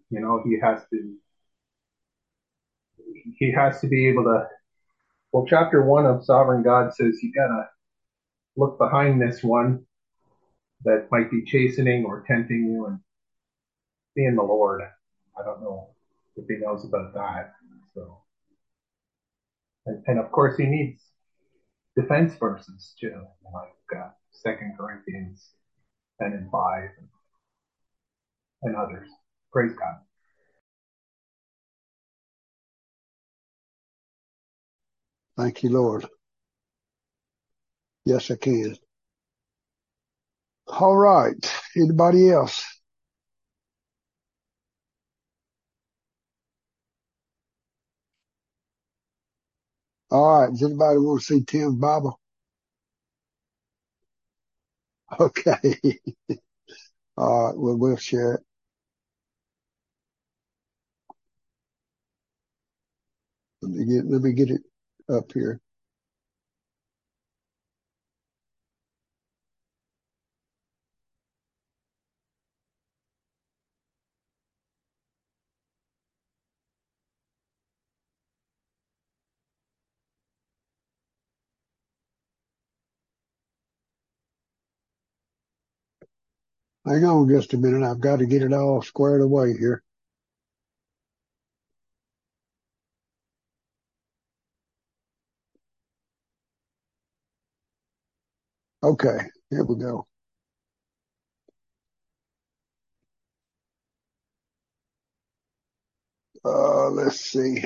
He has to be able to. Well, chapter 1 of Sovereign God says you gotta look behind this one that might be chastening or tempting you, and seeing the Lord. I don't know if he knows about that. So, and of course he needs defense verses too, like 2 Corinthians 10 and 5 and others. Praise God. Thank you, Lord. Yes, I can. All right. Anybody else? All right. Does anybody want to see Tim's Bible? Okay. All right. Well, we'll share it. Let me get it up here. Hang on just a minute. I've got to get it all squared away here. Okay. Here we go. Let's see.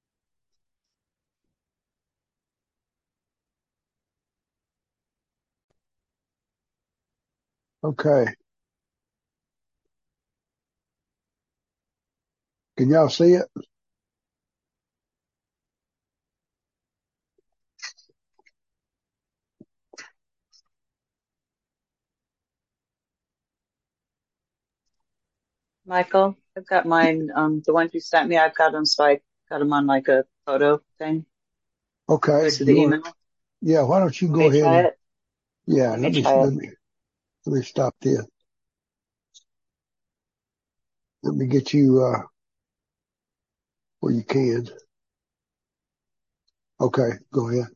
Okay. Can y'all see it? Michael, I've got mine, the ones you sent me, I've got them, so I got them on like a photo thing. Okay. Goes to the email. Yeah. Why don't you Want go me to ahead try and, it? yeah, Let me try it. let me stop this. Let me get you, where you can. Okay. Go ahead.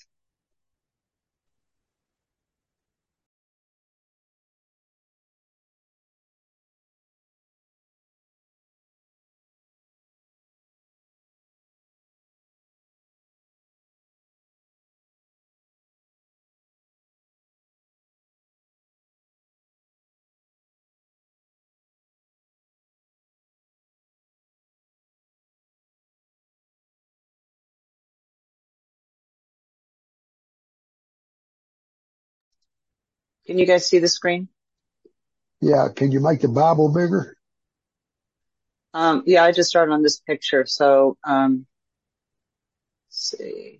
Can you guys see the screen? Yeah. Can you make the Bible bigger? Yeah, I just started on this picture, so, let's see.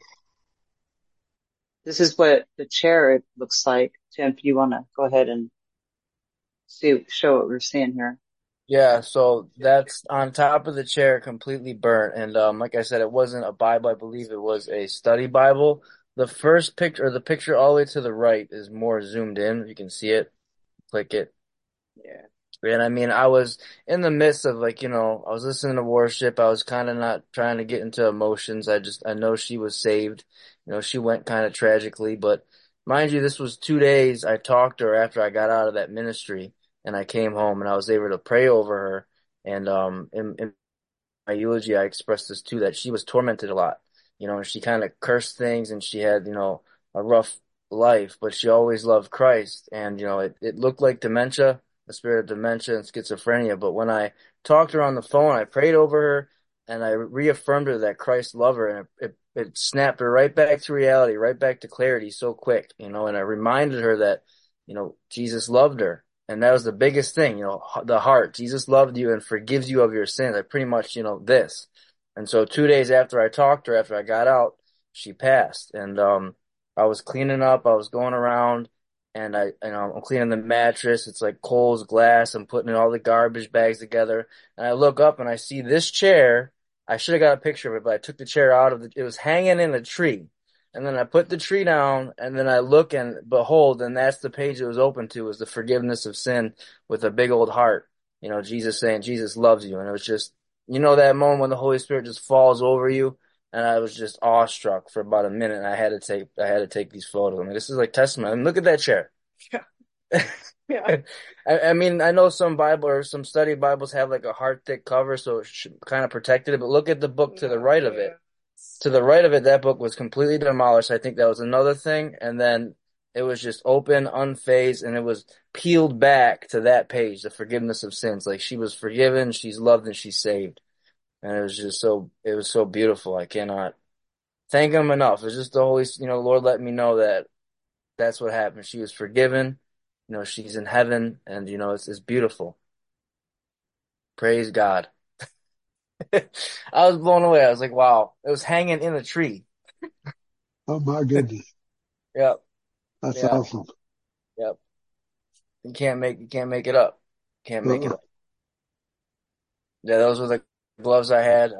This is what the chair it looks like. Tim, if you want to go ahead and show what we're seeing here. Yeah, so that's on top of the chair, completely burnt. And like I said, it wasn't a Bible, I believe it was a study Bible. The first picture, or the picture all the way to the right, is more zoomed in. You can see it. Click it. Yeah. And I mean, I was in the midst of like, I was listening to worship. I was kind of not trying to get into emotions. I know she was saved. She went kind of tragically, but mind you, this was 2 days. I talked to her after I got out of that ministry and I came home and I was able to pray over her. And, in my eulogy, I expressed this too, that she was tormented a lot, and she kind of cursed things and she had, a rough life, but she always loved Christ. And, it looked like dementia, the spirit of dementia and schizophrenia. But when I talked to her on the phone, I prayed over her and I reaffirmed her that Christ loved her, and it snapped her right back to reality, right back to clarity so quick, and I reminded her that, Jesus loved her. And that was the biggest thing, the heart. Jesus loved you and forgives you of your sins. I pretty much, this. And so 2 days after I talked to her, after I got out, she passed. And, I was cleaning up, I was going around and I'm cleaning the mattress. It's like Kohl's glass. I'm putting all the garbage bags together and I look up and I see this chair. I should have got a picture of it, but I took the chair out of it was hanging in a tree. And then I put the tree down and then I look and behold, and that's the page it was open to, was the forgiveness of sin with a big old heart. Jesus saying Jesus loves you. And it was just, that moment when the Holy Spirit just falls over you. And I was just awestruck for about a minute. And I had to take these photos. I mean, this is like testimony. I mean, look at that chair. Yeah. I mean, I know some Bible or some study Bibles have like a hard, thick cover, so it kind of protected it. But look at the book to the right of it. To the right of it, that book was completely demolished. I think that was another thing. And then it was just open, unfazed, and it was peeled back to that page, the forgiveness of sins. Like she was forgiven, she's loved, and she's saved. And it was just it was so beautiful. I cannot thank him enough. It's just the Holy, Lord let me know that that's what happened. She was forgiven. She's in heaven, and it's beautiful. Praise God. I was blown away. I was like, wow, it was hanging in a tree. Oh my goodness. Yep. That's Yep. awesome. Yep. You can't make it up. Can't make it up. Yeah, those were the gloves I had.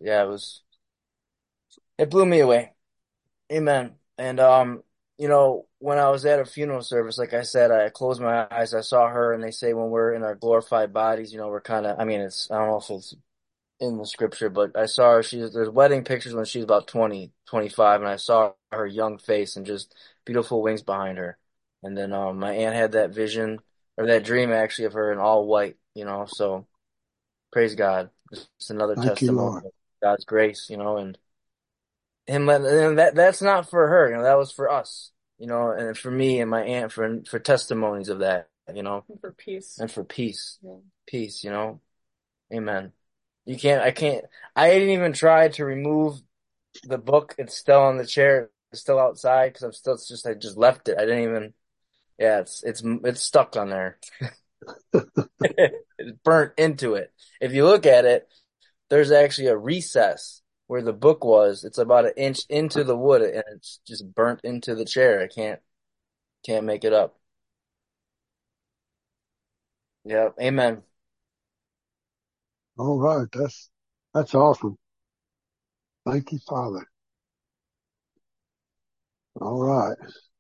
It blew me away. Amen. And, when I was at a funeral service, like I said, I closed my eyes, I saw her, and they say when we're in our glorified bodies, we're kind of, I mean, I don't know if it's in the scripture, but I saw her, there's wedding pictures when she was about 20, 25, and I saw her young face and just beautiful wings behind her. And then, my aunt had that vision, or that dream actually, of her in all white, so praise God. It's another Thank you, testimony Lord. of God's grace, and and that's not for her, that was for us, and for me and my aunt for testimonies of that, And for peace. and for peace, Yeah. peace, amen. I didn't even try to remove the book. It's still on the chair. It's still outside because I just left it. I didn't even, yeah, it's stuck on there. It's burnt into it. If you look at it, there's actually a recess where the book was. It's about an inch into the wood, and it's just burnt into the chair. I can't make it up. Yeah, amen. All right. That's awesome. Thank you, Father. All right.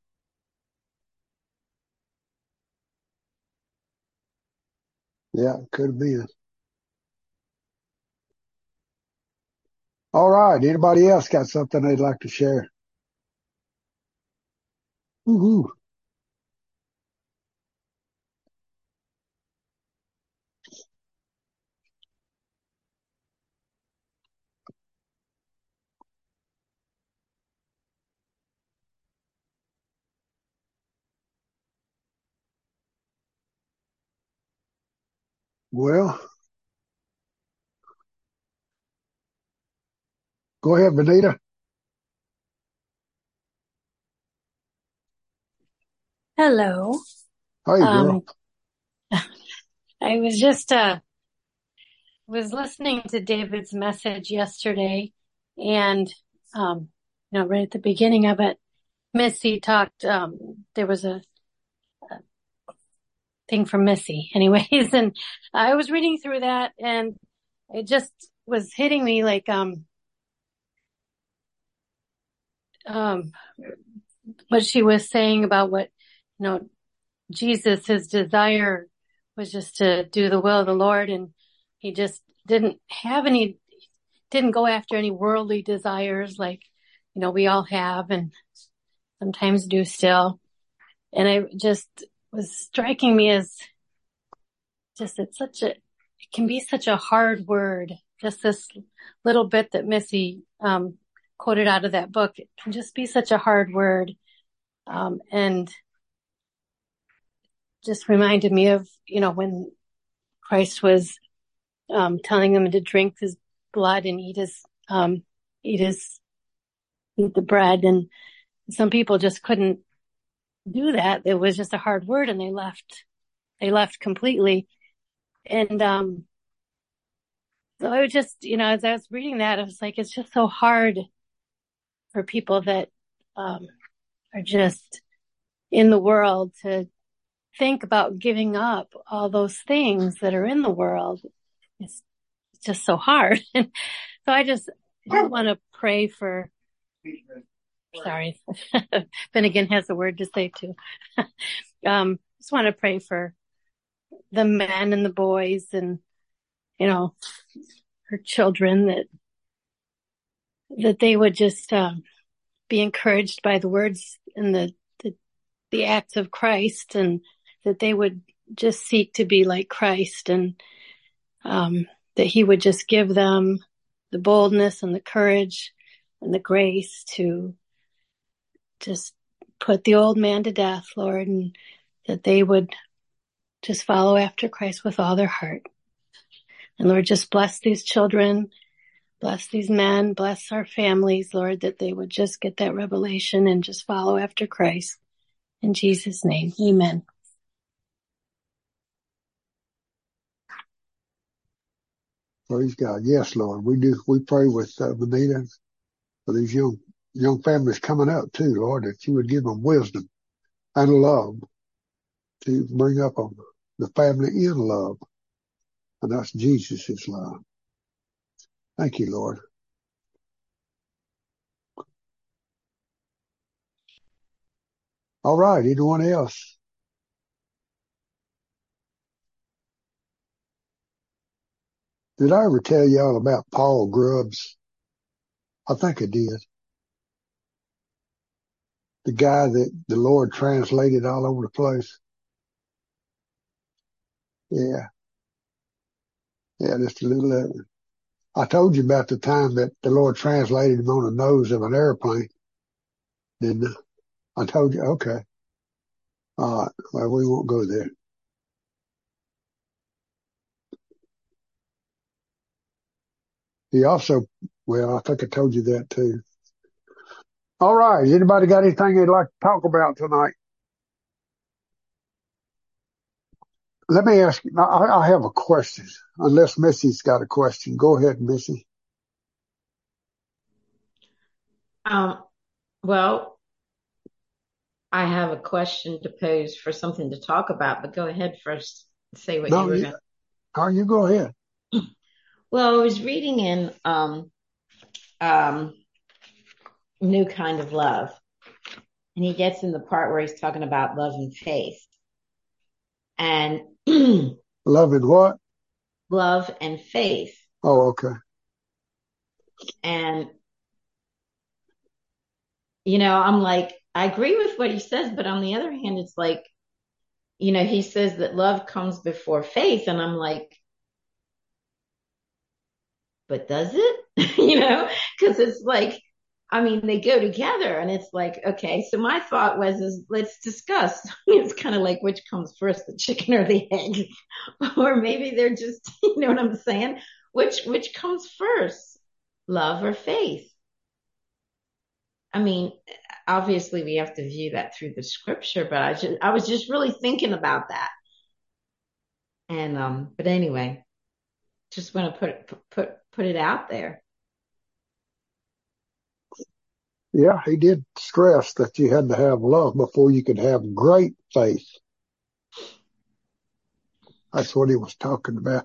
Yeah, it could have been. All right. Anybody else got something they'd like to share? Woo-hoo. Well, go ahead, Benita. Hello. Hey, girl. I was just was listening to David's message yesterday, and right at the beginning of it, Missy talked. There was a thing from Missy, anyways, and I was reading through that, and it just was hitting me like what she was saying about what Jesus, his desire was just to do the will of the Lord, and he just didn't go after any worldly desires like, we all have and sometimes do still. And I just was striking me as just, it can be such a hard word. Just this little bit that Missy, quoted out of that book. It can just be such a hard word. And just reminded me of, when Christ was, telling them to drink his blood and eat the bread. And some people just couldn't do that. It was just a hard word, and they left completely. And, so I would just, as I was reading that, I was like, it's just so hard for people that, are just in the world to think about giving up all those things that are in the world. It's just so hard. And so I just want to pray for, sorry, Finnegan has a word to say too. Just want to pray for the men and the boys and, her children that they would just, be encouraged by the words and the acts of Christ, and that they would just seek to be like Christ, and that he would just give them the boldness and the courage and the grace to just put the old man to death, Lord, and that they would just follow after Christ with all their heart. And Lord, just bless these children, bless these men, bless our families, Lord, that they would just get that revelation and just follow after Christ. In Jesus' name, amen. Praise God. Yes, Lord. We do. We pray with Benita for these young families coming up too, Lord, that you would give them wisdom and love to bring up the family in love. And that's Jesus' love. Thank you, Lord. All right. Anyone else? Did I ever tell y'all about Paul Grubbs? I think I did. The guy that the Lord translated all over the place. Yeah. Yeah, just a little. I told you about the time that the Lord translated him on the nose of an airplane. Didn't I? I told you. Okay. All right. Well, we won't go there. He also, well, I think I told you that too. All right. Anybody got anything they'd like to talk about tonight? Let me ask you, I have a question, unless Missy's got a question. Go ahead, Missy. Well, I have a question to pose for something to talk about, but go ahead first. Say what you were going to. You go ahead. Well, I was reading in New Kind of Love, and he gets in the part where he's talking about love and faith. And love and what? Love and faith. Oh, okay. And, I'm like, I agree with what he says, but on the other hand, it's like, he says that love comes before faith. And I'm like, but does it? Because it's like, they go together, and it's like, okay. So my thought was, let's discuss. It's kind of like, which comes first, the chicken or the egg? Or maybe they're just, you know what I'm saying? Which comes first, love or faith? Obviously we have to view that through the scripture, but I was just really thinking about that. And, but anyway, just want to put it out there. Yeah, he did stress that you had to have love before you could have great faith. That's what he was talking about.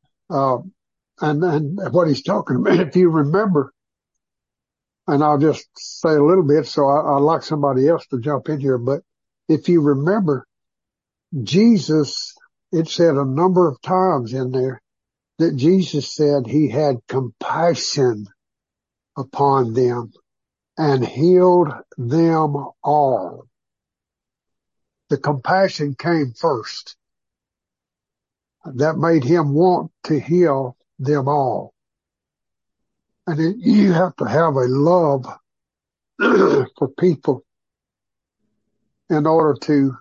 And what he's talking about, if you remember, and I'll just say a little bit, so I'd like somebody else to jump in here, but if you remember, Jesus, it said a number of times in there that Jesus said he had compassion upon them and healed them all. The compassion came first. That made him want to heal them all. And you have to have a love for people in order to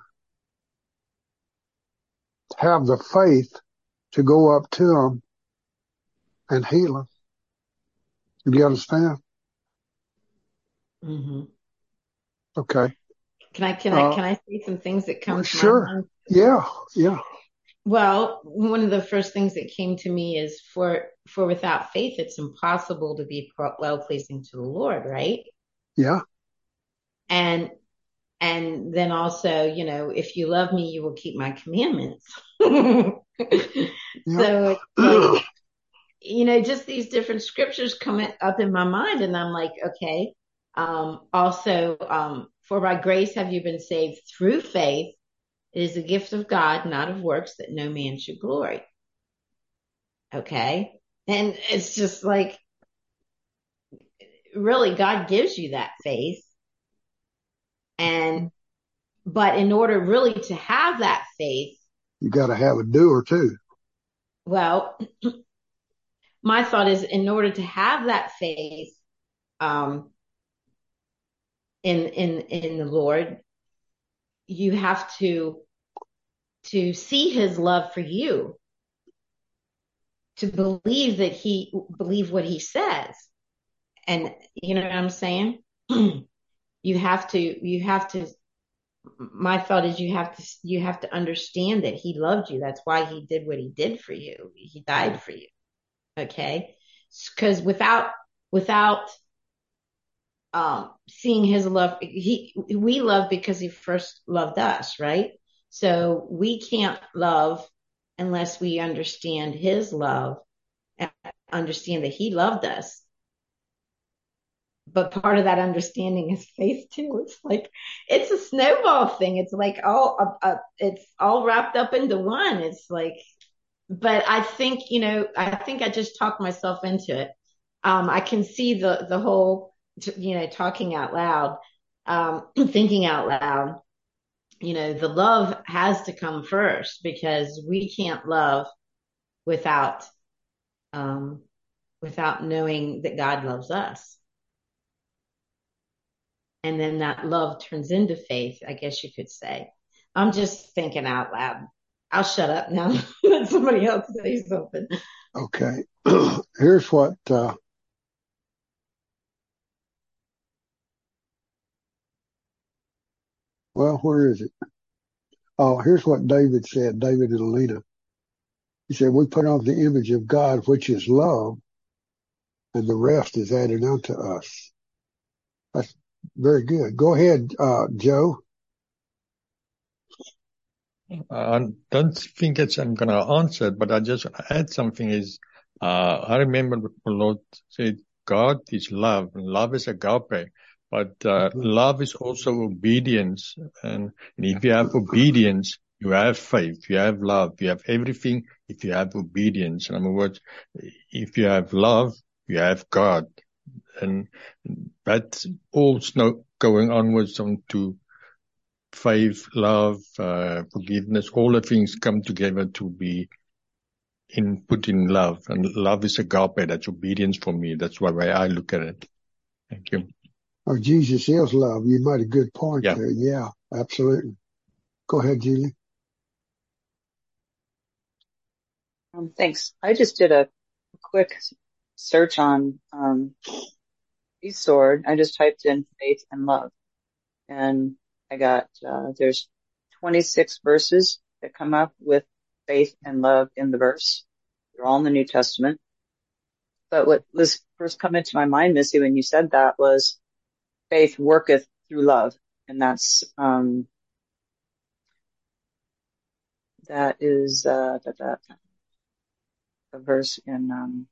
have the faith to go up to them and heal them. Do you understand? Mm-hmm. Okay. Can I say some things that come to my mind? Yeah. Well, one of the first things that came to me is for without faith, it's impossible to be well-pleasing to the Lord, right? Yeah. And then also, if you love me, you will keep my commandments. So it's like, just these different scriptures come up in my mind, and I'm like, okay. Also, for by grace have you been saved through faith. It is a gift of God, not of works, that no man should glory. Okay. And it's just like, really, God gives you that faith. And But in order really to have that faith, you got to have a doer too. well, my thought is in order to have that faith, in the Lord, you have to see his love for you, to believe what he says. And you know what I'm saying? You have to, my thought is you have to understand that he loved you. That's why he did what he did for you. He died for you. Okay. Cause without, seeing his love, we love because he first loved us, right? So we can't love unless we understand his love and understand that he loved us. But part of that understanding is faith too. It's like, it's a snowball thing. It's like it's all wrapped up into one. It's like, but I think, I just talked myself into it. I can see the whole, talking out loud, thinking out loud, the love has to come first, because we can't love without knowing that God loves us. And then that love turns into faith, I guess you could say. I'm just thinking out loud. I'll shut up now. Let somebody else say something. Okay. Here's what, where is it? Oh, here's what David said, David and Alina. He said, we put on the image of God, which is love, and the rest is added unto us. That's very good. Go ahead, Joe. I don't think I'm going to answer it, but I just want to add something is, I remember what the Lord said, God is love, and love is agape, but love is also obedience. And if you have obedience, you have faith, you have love, you have everything if you have obedience. In other words, if you have love, you have God. And that's all going onwards onto faith, love, forgiveness, all the things come together to be put in love. And love is agape, that's obedience for me. That's the way I look at it. Thank you. Oh, Jesus is love. You made a good point there. Yeah, absolutely. Go ahead, Julie. Thanks. I just did a quick search on eSword. I just typed in faith and love, and I got there's 26 verses that come up with faith and love in the verse. They're all in the New Testament. But what was first come into my mind, Missy, when you said that, was faith worketh through love, and that's that is a verse in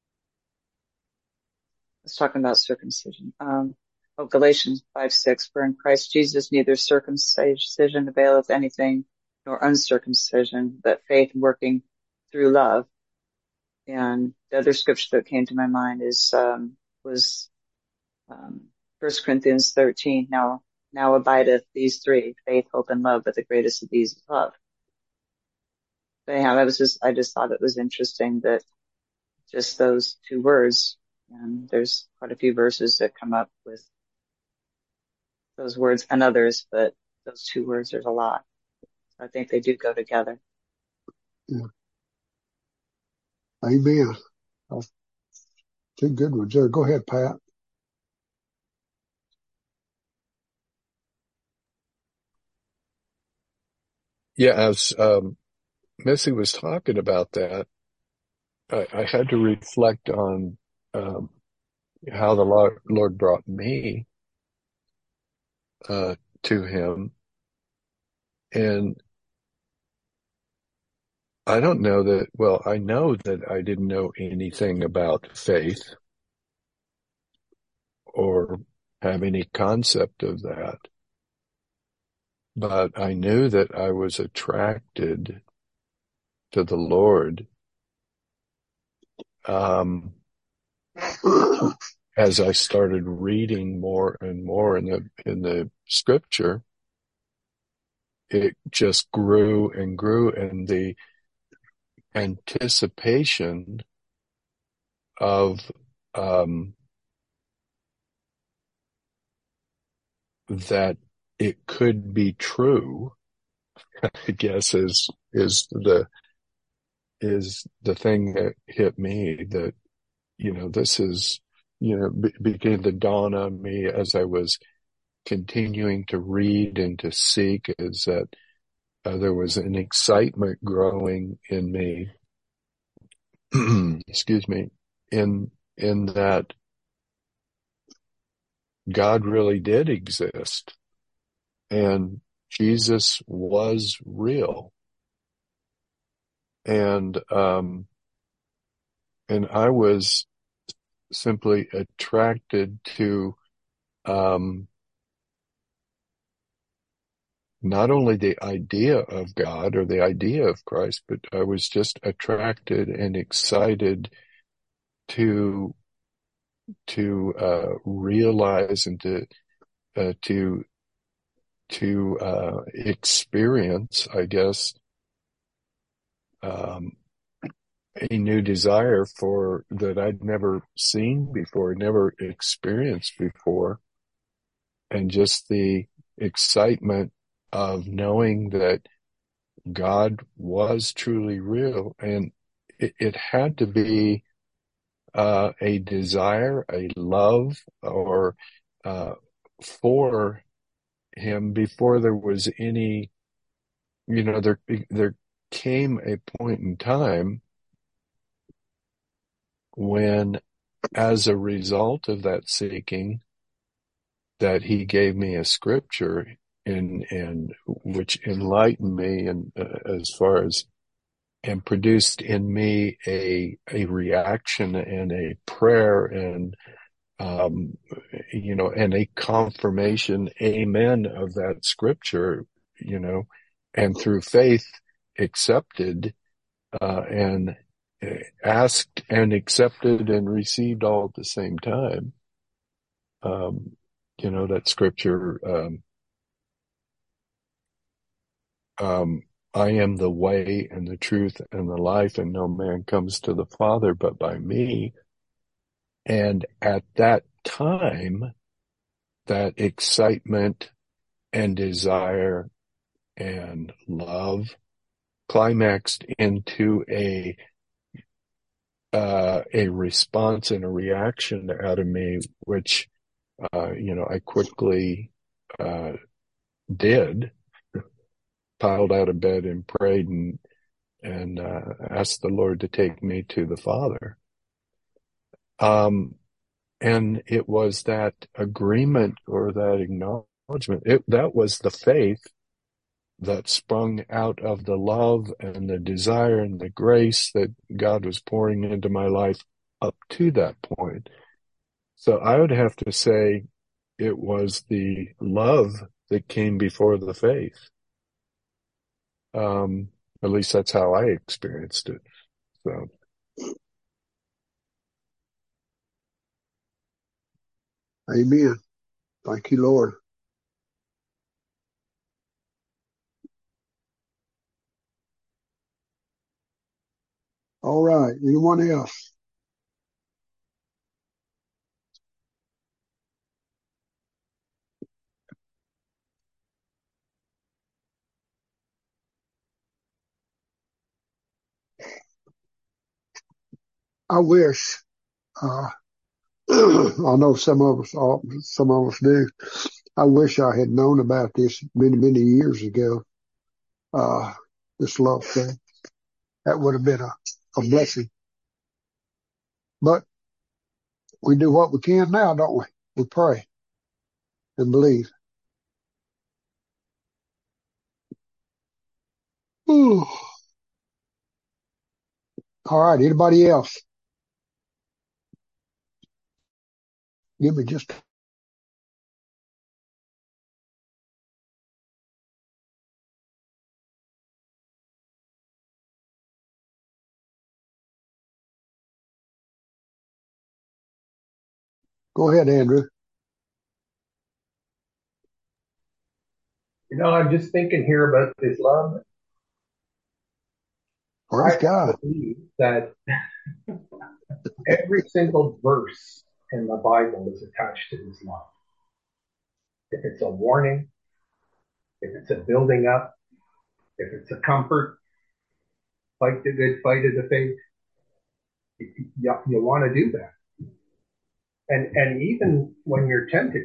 it's talking about circumcision. Galatians 5:6, for in Christ Jesus neither circumcision availeth anything nor uncircumcision, but faith working through love. And the other scripture that came to my mind was 1 Corinthians 13. Now abideth these three, faith, hope, and love, but the greatest of these is love. But anyhow, I just thought it was interesting that just those two words, and there's quite a few verses that come up with those words and others, but those two words, there's a lot. I think they do go together. Yeah. Amen. Two good ones there. Go ahead, Pat. Yeah, as Missy was talking about that, I had to reflect on how the Lord brought me to him. And I don't know that, well, I know that I didn't know anything about faith or have any concept of that. But I knew that I was attracted to the Lord as I started reading more and more in the scripture. it just grew and grew, and the anticipation of that it could be true, I guess, is the thing that hit me, that, this is, began to dawn on me as I was continuing to read and to seek, is that there was an excitement growing in me, excuse me, in that God really did exist, and Jesus was real. And I was simply attracted to, not only the idea of God or the idea of Christ, but I was just attracted and excited to realize and to experience, I guess, a new desire for that I'd never seen before, never experienced before, and just the excitement of knowing that God was truly real. And it had to be a desire, a love, or for him before there was any, there came a point in time when, as a result of that seeking, that he gave me a scripture and which enlightened me, and as far as, and produced in me a reaction and a prayer and and a confirmation, amen, of that scripture, and through faith accepted, and asked and accepted and received all at the same time. That scripture, I am the way and the truth and the life, and no man comes to the Father but by me. And at that time, that excitement and desire and love climaxed into a response and a reaction out of me, which, I quickly, did, piled out of bed and prayed and asked the Lord to take me to the Father. And it was that agreement or that acknowledgement. That was the faith that sprung out of the love and the desire and the grace that God was pouring into my life up to that point. So I would have to say it was the love that came before the faith. At least that's how I experienced it. So. Amen. Thank you, Lord. All right. Anyone else? I wish, I know some of us do. I wish I had known about this many, many years ago. This love thing. That would have been a blessing. But we do what we can now, don't we? We pray and believe. Ooh. All right. Anybody else? Give me just. Go ahead, Andrew. I'm just thinking here about this love. Praise I God. believe that every single verse in the Bible is attached to this love. If it's a warning, if it's a building up, if it's a comfort, fight the good fight of the faith, you want to do that. And even when you're tempted,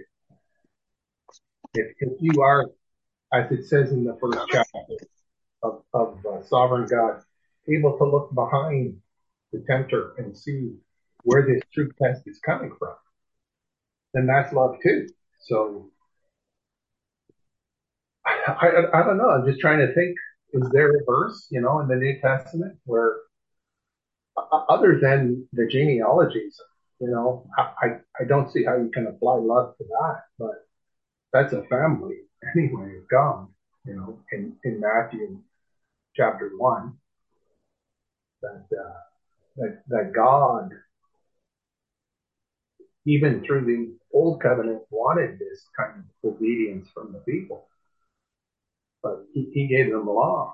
if you are, as it says in the first chapter of Sovereign God, able to look behind the tempter and see where this true test is coming from, then that's love too. So I don't know. I'm just trying to think, is there a verse, in the New Testament where, other than the genealogies, I don't see how you can apply love to that, but that's a family anyway of God, in Matthew chapter 1, that God, even through the old covenant, wanted this kind of obedience from the people, but he gave them law.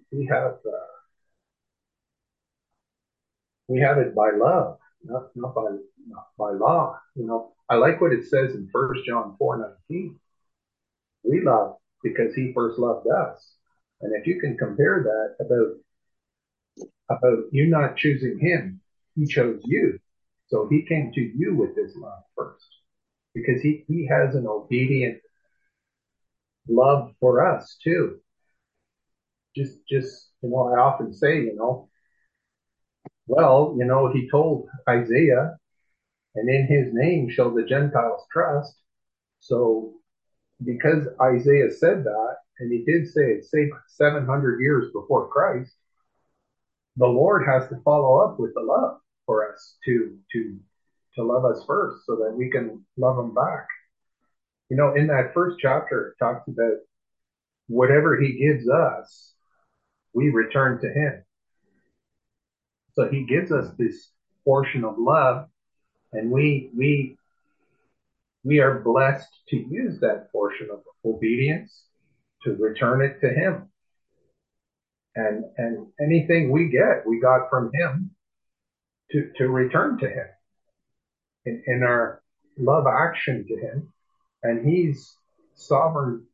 We have it by love, not by law. I like what it says in 1 John 4:19. We love because he first loved us. And if you can compare that about you not choosing him, he chose you. So he came to you with his love first, because he has an obedient love for us too. Just I often say, he told Isaiah, and in his name shall the Gentiles trust. So because Isaiah said that, and he did say it 700 years before Christ, the Lord has to follow up with the love for us to love us first so that we can love him back. In that first chapter, it talks about whatever he gives us, we return to him. So he gives us this portion of love, and we are blessed to use that portion of obedience to return it to him. And anything we got from him to return to him in our love action to him. And he's sovereign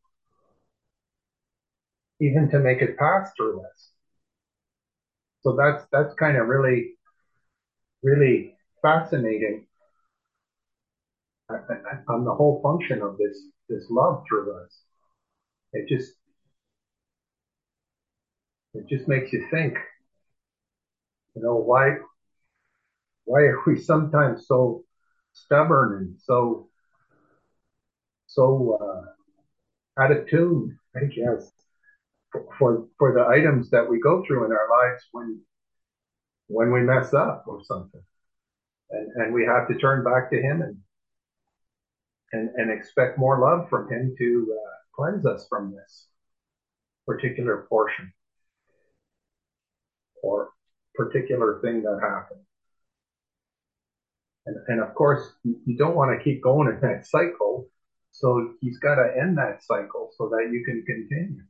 even to make it pass through us. So that's kind of really, really fascinating on the whole function of this love through us. It just makes you think, why are we sometimes so stubborn and so out of tune, I guess, for the items that we go through in our lives when we mess up or something, and we have to turn back to him and expect more love from him to cleanse us from this particular portion or particular thing that happened. And of course, you don't want to keep going in that cycle. So he's got to end that cycle so that you can continue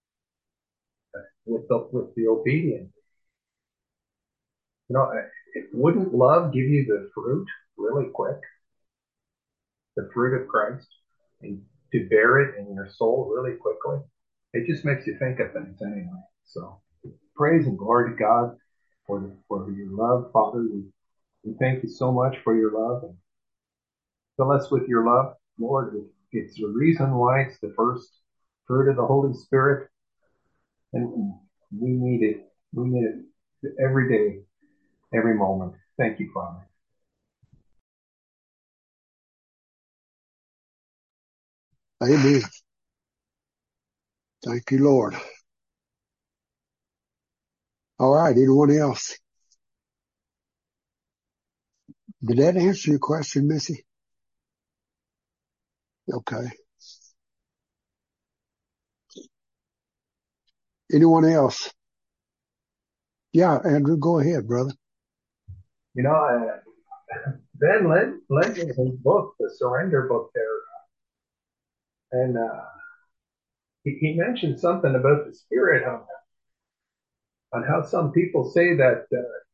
with the obedience. Wouldn't love give you the fruit really quick? The fruit of Christ, and to bear it in your soul really quickly? It just makes you think of things anyway. So praise and glory to God for your love, Father. We thank you so much for your love, and fill us with your love, Lord. It's the reason why it's the first fruit of the Holy Spirit, and we need it. We need it every day, every moment. Thank you, Father. Amen. Thank you, Lord. All right. Anyone else? Did that answer your question, Missy? Okay. Anyone else? Yeah, Andrew, go ahead, brother. Ben lent me his book, the Surrender book there. And he mentioned something about the Spirit on how some people say that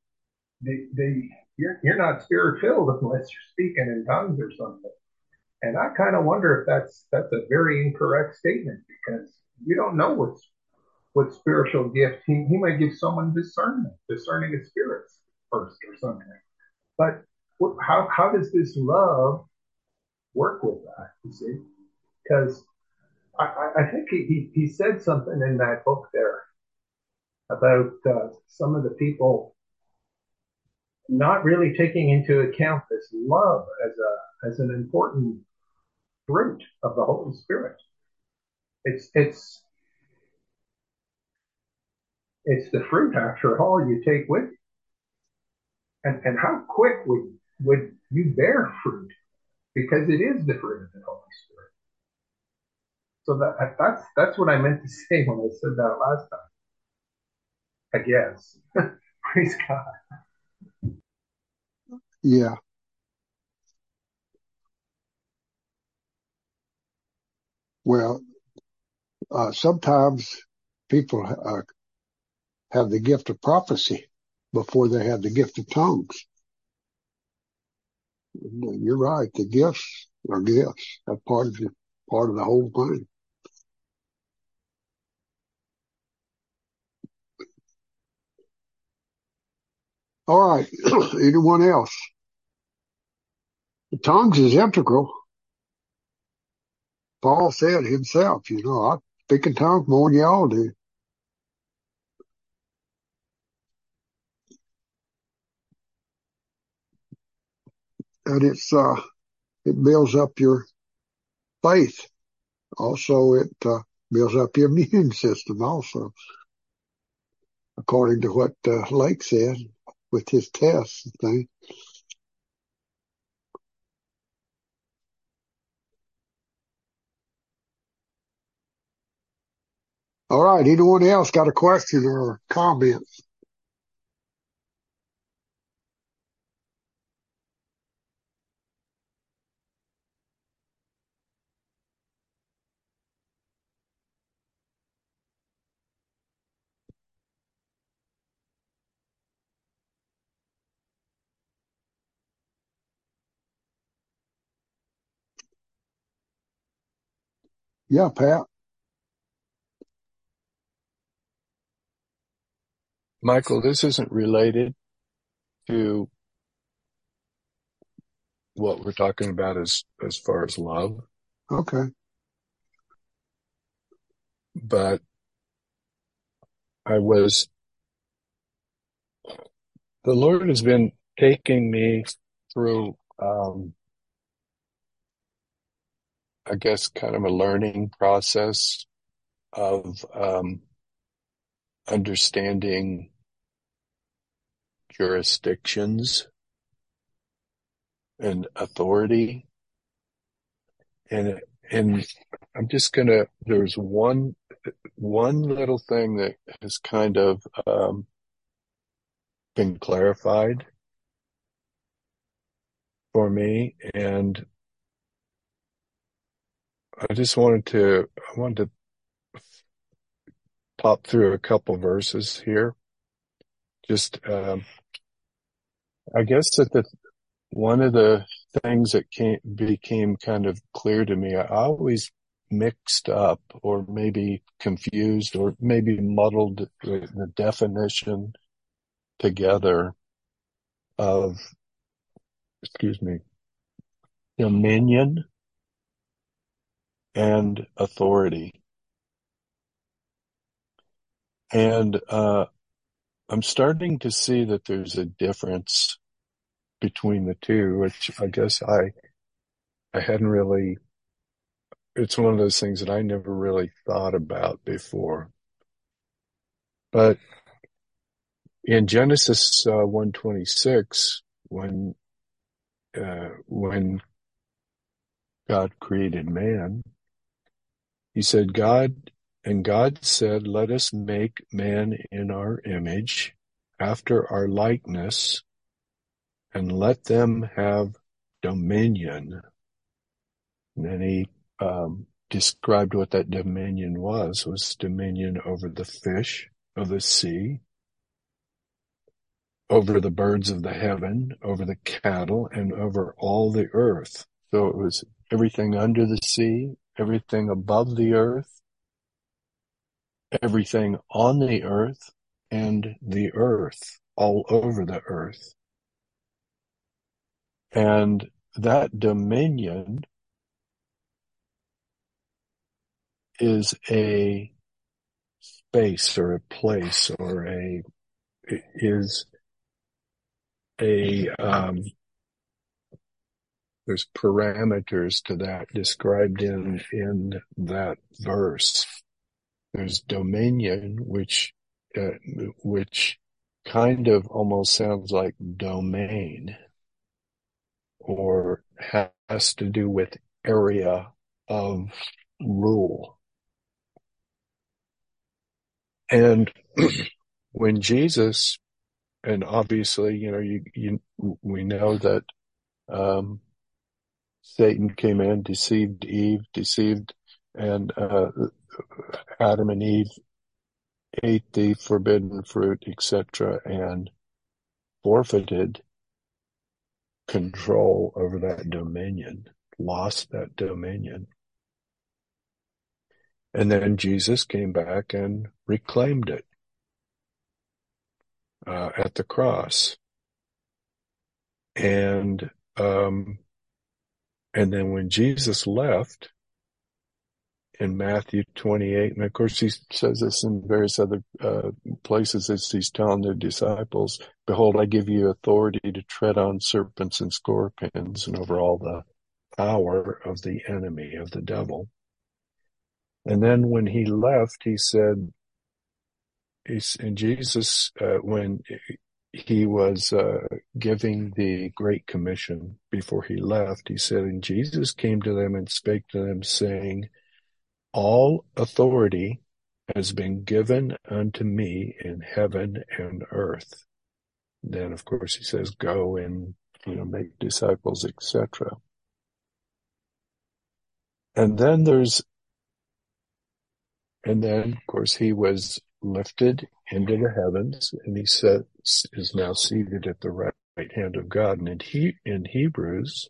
you're not spirit filled unless you're speaking in tongues or something. And I kind of wonder if that's a very incorrect statement, because you don't know what spiritual gift he might give someone discerning of spirits first or something. But how does this love work with that? You see, because I think he said something in that book there about some of the people not really taking into account this love as an important fruit of the Holy Spirit. It's the fruit, after all, you take with you. And how quick would you bear fruit? Because it is the fruit of the Holy Spirit. So that's what I meant to say when I said that last time, I guess. Praise God. Yeah. Well, sometimes people have the gift of prophecy before they have the gift of tongues. You're right. The gifts are gifts. That's part of the whole thing. All right. Anyone else? The tongues is integral. Paul said himself, I speak in tongues more than y'all do. And it builds up your faith. Also, it builds up your immune system also, according to what Lake said with his tests and things. All right. Anyone else got a question or a comment? Yeah, Pat. Michael, this isn't related to what we're talking about as far as love. Okay. But the Lord has been taking me through, I guess, kind of a learning process of understanding jurisdictions and authority. And I'm just there's one little thing that has kind of been clarified for me, and I wanted to pop through a couple verses here. Just, I guess that one of the things that became kind of clear to me, I always mixed up or maybe confused or maybe muddled the definition together of, dominion and authority. And I'm starting to see that there's a difference between the two, which I guess I hadn't really, it's one of those things that I never really thought about before. But in Genesis 1:26, when God created man, he said, God said, let us make man in our image, after our likeness, and let them have dominion. And then he described what that dominion was dominion over the fish of the sea, over the birds of the heaven, over the cattle, and over all the earth. So it was everything under the sea, everything above the earth, everything on the earth, and the earth, all over the earth. And that dominion is a space or a place or there's parameters to that described in that verse. There's dominion, which kind of almost sounds like domain, or has to do with area of rule. And when Jesus, and obviously, we know that Satan came in, deceived Eve, and Adam and Eve ate the forbidden fruit, etc., and forfeited control over that dominion, lost that dominion. And then Jesus came back and reclaimed it at the cross. And then when Jesus left in Matthew 28, and of course he says this in various other places as he's telling the disciples, behold, I give you authority to tread on serpents and scorpions and over all the power of the enemy, of the devil. And then when he left, he said, and Jesus, when he was giving the Great Commission before he left, he said, and Jesus came to them and spake to them, saying, all authority has been given unto me in heaven and earth. Then, of course, he says, go and make disciples, etc. And then, of course, he was lifted into the heavens, and he is now seated at the right hand of God. And in Hebrews,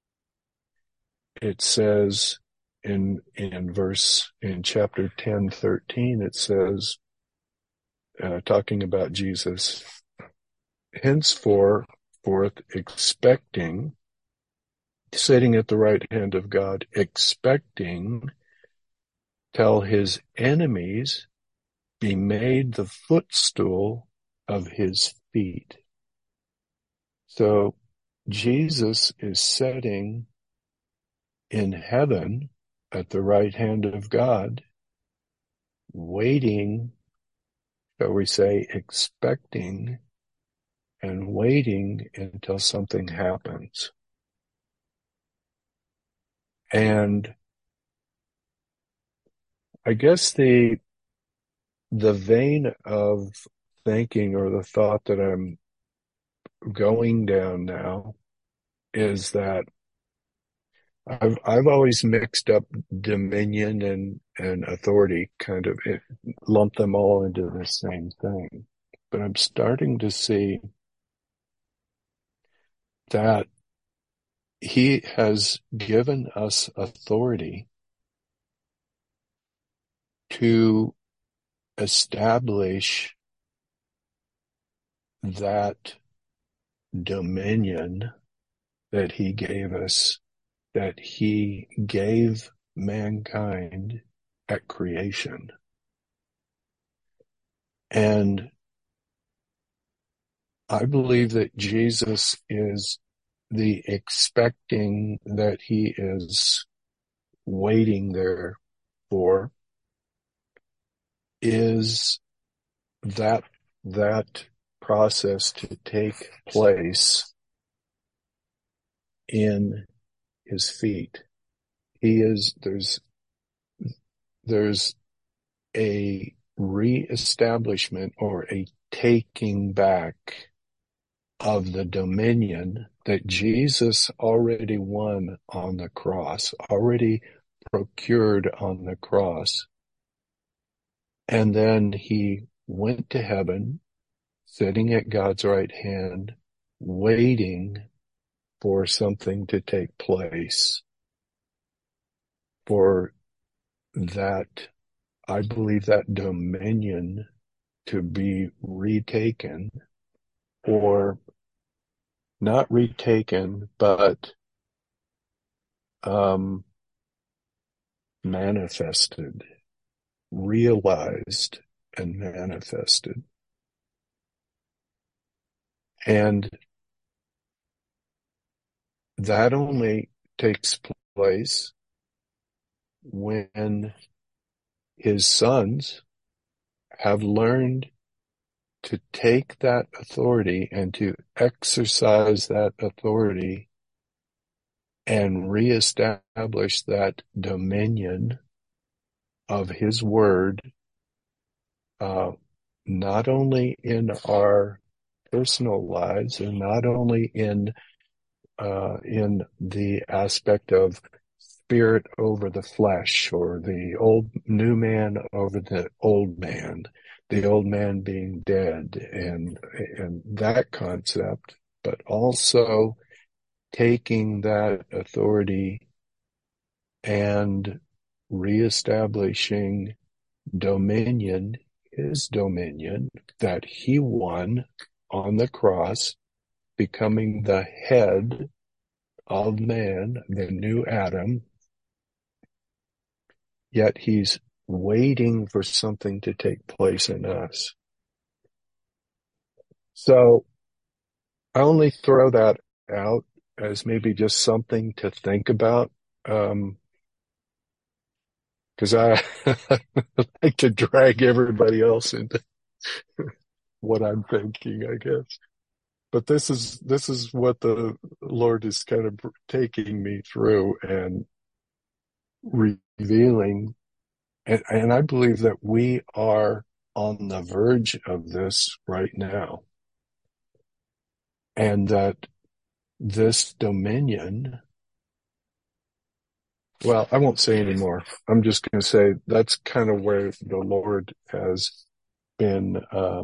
it says in chapter 10:13, it says, talking about Jesus, henceforth expecting, sitting at the right hand of God, expecting till his enemies be made the footstool of his feet. So Jesus is sitting in heaven at the right hand of God, waiting, shall we say, expecting and waiting until something happens. And I guess the vein of thinking, or the thought that I'm going down now, is that I've always mixed up dominion and authority, kind of lumped them all into the same thing. But I'm starting to see that he has given us authority to establish that dominion that he gave us, that he gave mankind at creation. And I believe that Jesus is the expecting that he is waiting there for, is that process to take place in his feet. There's a reestablishment or a taking back of the dominion that Jesus already won on the cross, already procured on the cross. And then he went to heaven, sitting at God's right hand, waiting for something to take place, for that, I believe, that dominion to be retaken, or not retaken, but manifested, realized and manifested. And that only takes place when his sons have learned to take that authority and to exercise that authority and reestablish that dominion of his word, not only in our personal lives and not only in the aspect of spirit over the flesh, or the new man over the old man being dead, and that concept, but also taking that authority and reestablishing dominion, his dominion that he won on the cross, becoming the head of man, the new Adam. Yet he's waiting for something to take place in us. So I only throw that out as maybe just something to think about, because I like to drag everybody else into what I'm thinking, I guess. But this is what the Lord is kind of taking me through and revealing. And I believe that we are on the verge of this right now. And that this dominion, well, I won't say any more. I'm just going to say that's kind of where the Lord has been,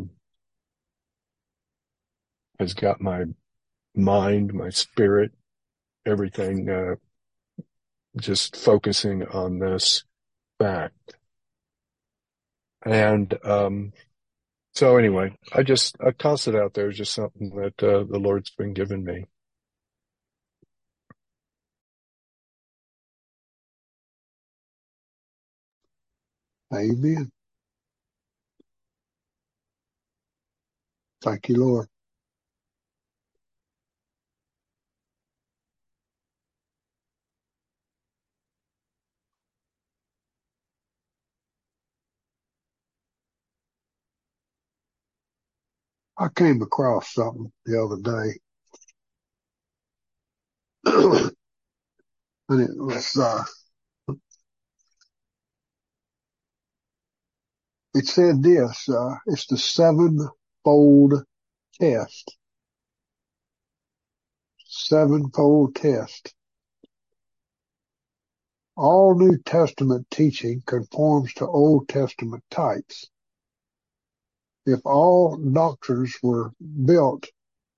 has got my mind, my spirit, everything, just focusing on this fact. And, so anyway, I toss it out there as just something that, the Lord's been giving me. Amen. Thank you, Lord. I came across something the other day. And it was, it said this, it's the sevenfold test. Sevenfold test. All New Testament teaching conforms to Old Testament types. If all doctrines were built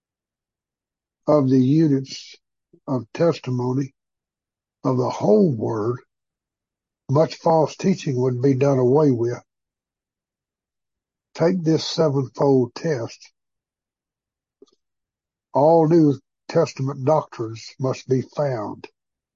of the units of testimony of the whole word, much false teaching would be done away with. Take this sevenfold test. All New Testament doctrines must be found.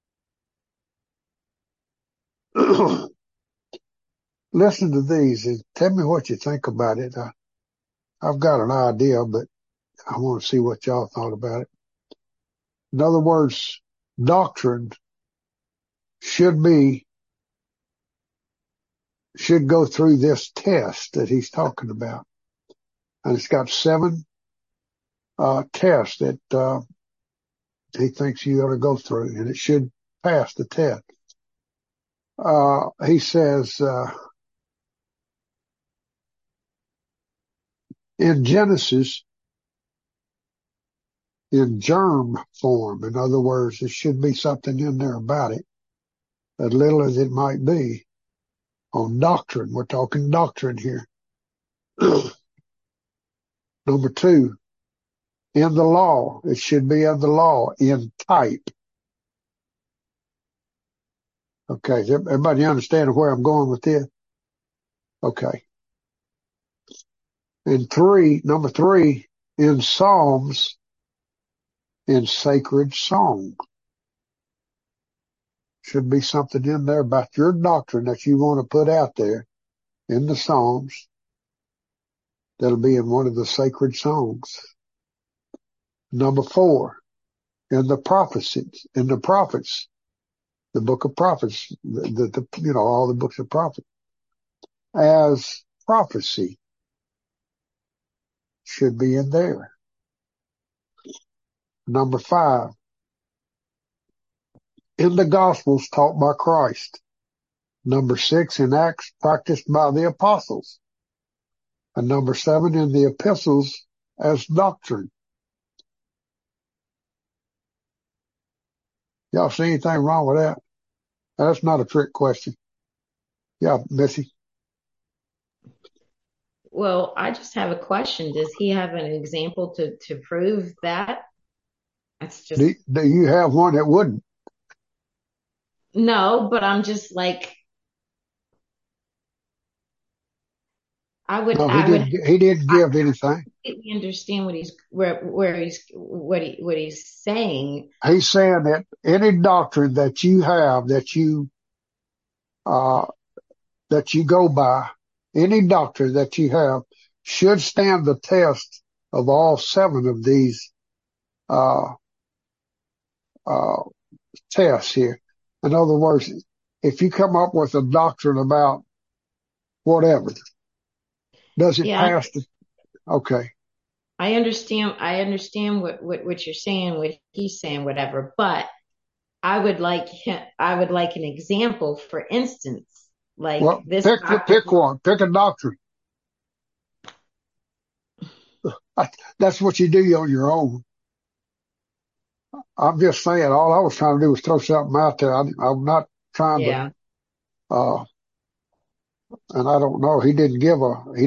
Listen to these and tell me what you think about it. I've got an idea, but I want to see what y'all thought about it. In other words, doctrine should go through this test that he's talking about. And it's got 7 tests that he thinks you ought to go through, and it should pass the test. He says, in Genesis, in germ form, in other words, there should be something in there about it. as little as it might be, on doctrine. We're talking doctrine here. Number 2, in the law. It should be in the law, in type. Okay, does everybody understand where I'm going with this? Okay. And number 3, in psalms, in sacred song. Should be something in there about your doctrine that you want to put out there in the psalms. That'll be in one of the sacred songs. Number 4, in the prophecies, in the prophets, the book of prophets, all the books of prophets, as prophecy should be in there. Number 5, in the Gospels taught by Christ. Number 6, in Acts practiced by the apostles. And number 7, in the epistles as doctrine. Y'all see anything wrong with that? That's not a trick question. Yeah, Missy. Well, I just have a question. Does he have an example to prove that? That's just Do you have one that wouldn't? no, but I'm just like No, he didn't give anything. completely understand what he's saying. He's saying that any doctrine that you have that you go by, any doctrine that you have should stand the test of all 7 of these tests here. In other words, if you come up with a doctrine about whatever, does it pass the, okay. I understand what you're saying, what he's saying, whatever, but I would like an example, for instance, like this. Pick one, pick a doctrine. That's what you do on your own. I'm just saying, all I was trying to do was throw something out there. I'm not trying to, and I don't know, he didn't give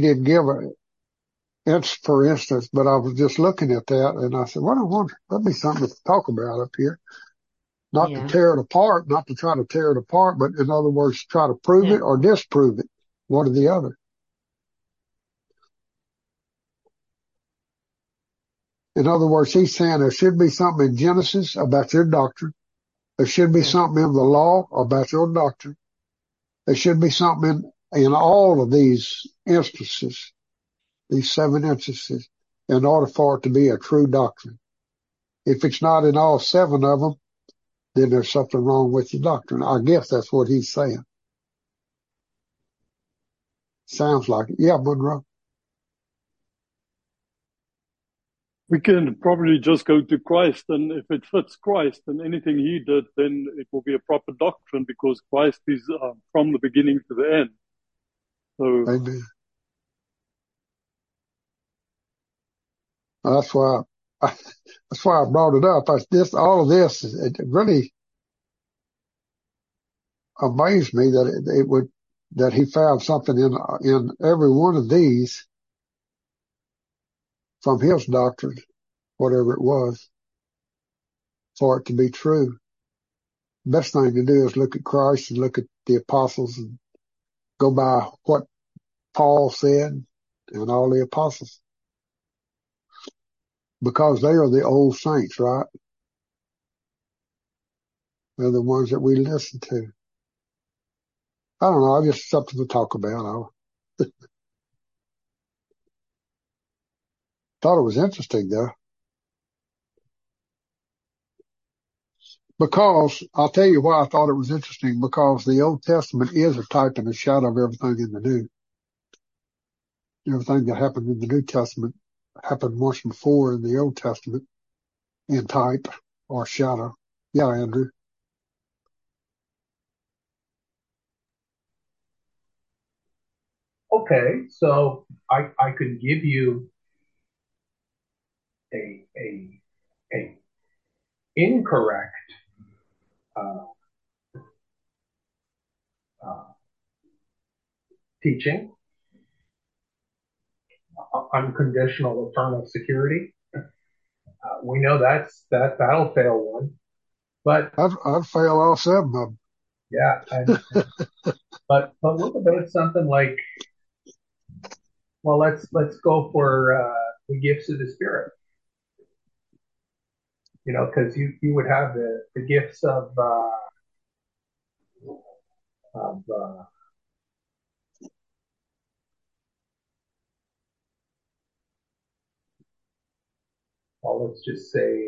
for instance, but I was just looking at that and I said, well, I wonder, that'd be something to talk about up here. Not to tear it apart, not to try to tear it apart, but in other words, try to prove it or disprove it, one or the other. In other words, he's saying there should be something in Genesis about your doctrine. There should be something in the law about your doctrine. There should be something in all of these instances, these 7 instances, in order for it to be a true doctrine. If it's not in all 7 of them, then there's something wrong with your doctrine. I guess that's what he's saying. Sounds like it. Yeah, Monroe. We can probably just go to Christ, and if it fits Christ and anything he did, then it will be a proper doctrine because Christ is from the beginning to the end. So, amen. That's why I brought it up. All of this, it really amazed me that he found something in every one of these from his doctrine, whatever it was, for it to be true. Best thing to do is look at Christ and look at the apostles and go by what Paul said and all the apostles. Because they are the old saints, right? They're the ones that we listen to. I don't know, just something to talk about. Thought it was interesting though. Because, I'll tell you why I thought it was interesting, because the Old Testament is a type and a shadow of everything in the New. Everything that happened in the New Testament happened once before in the Old Testament in type or shadow. Yeah, Andrew. Okay, so I could give you a incorrect teaching, unconditional eternal security. We know that'll fail one, but I'd fail all 7 of them. yeah, but what about something like, well, let's go for the gifts of the Spirit, because you would have the gifts of well, let's just say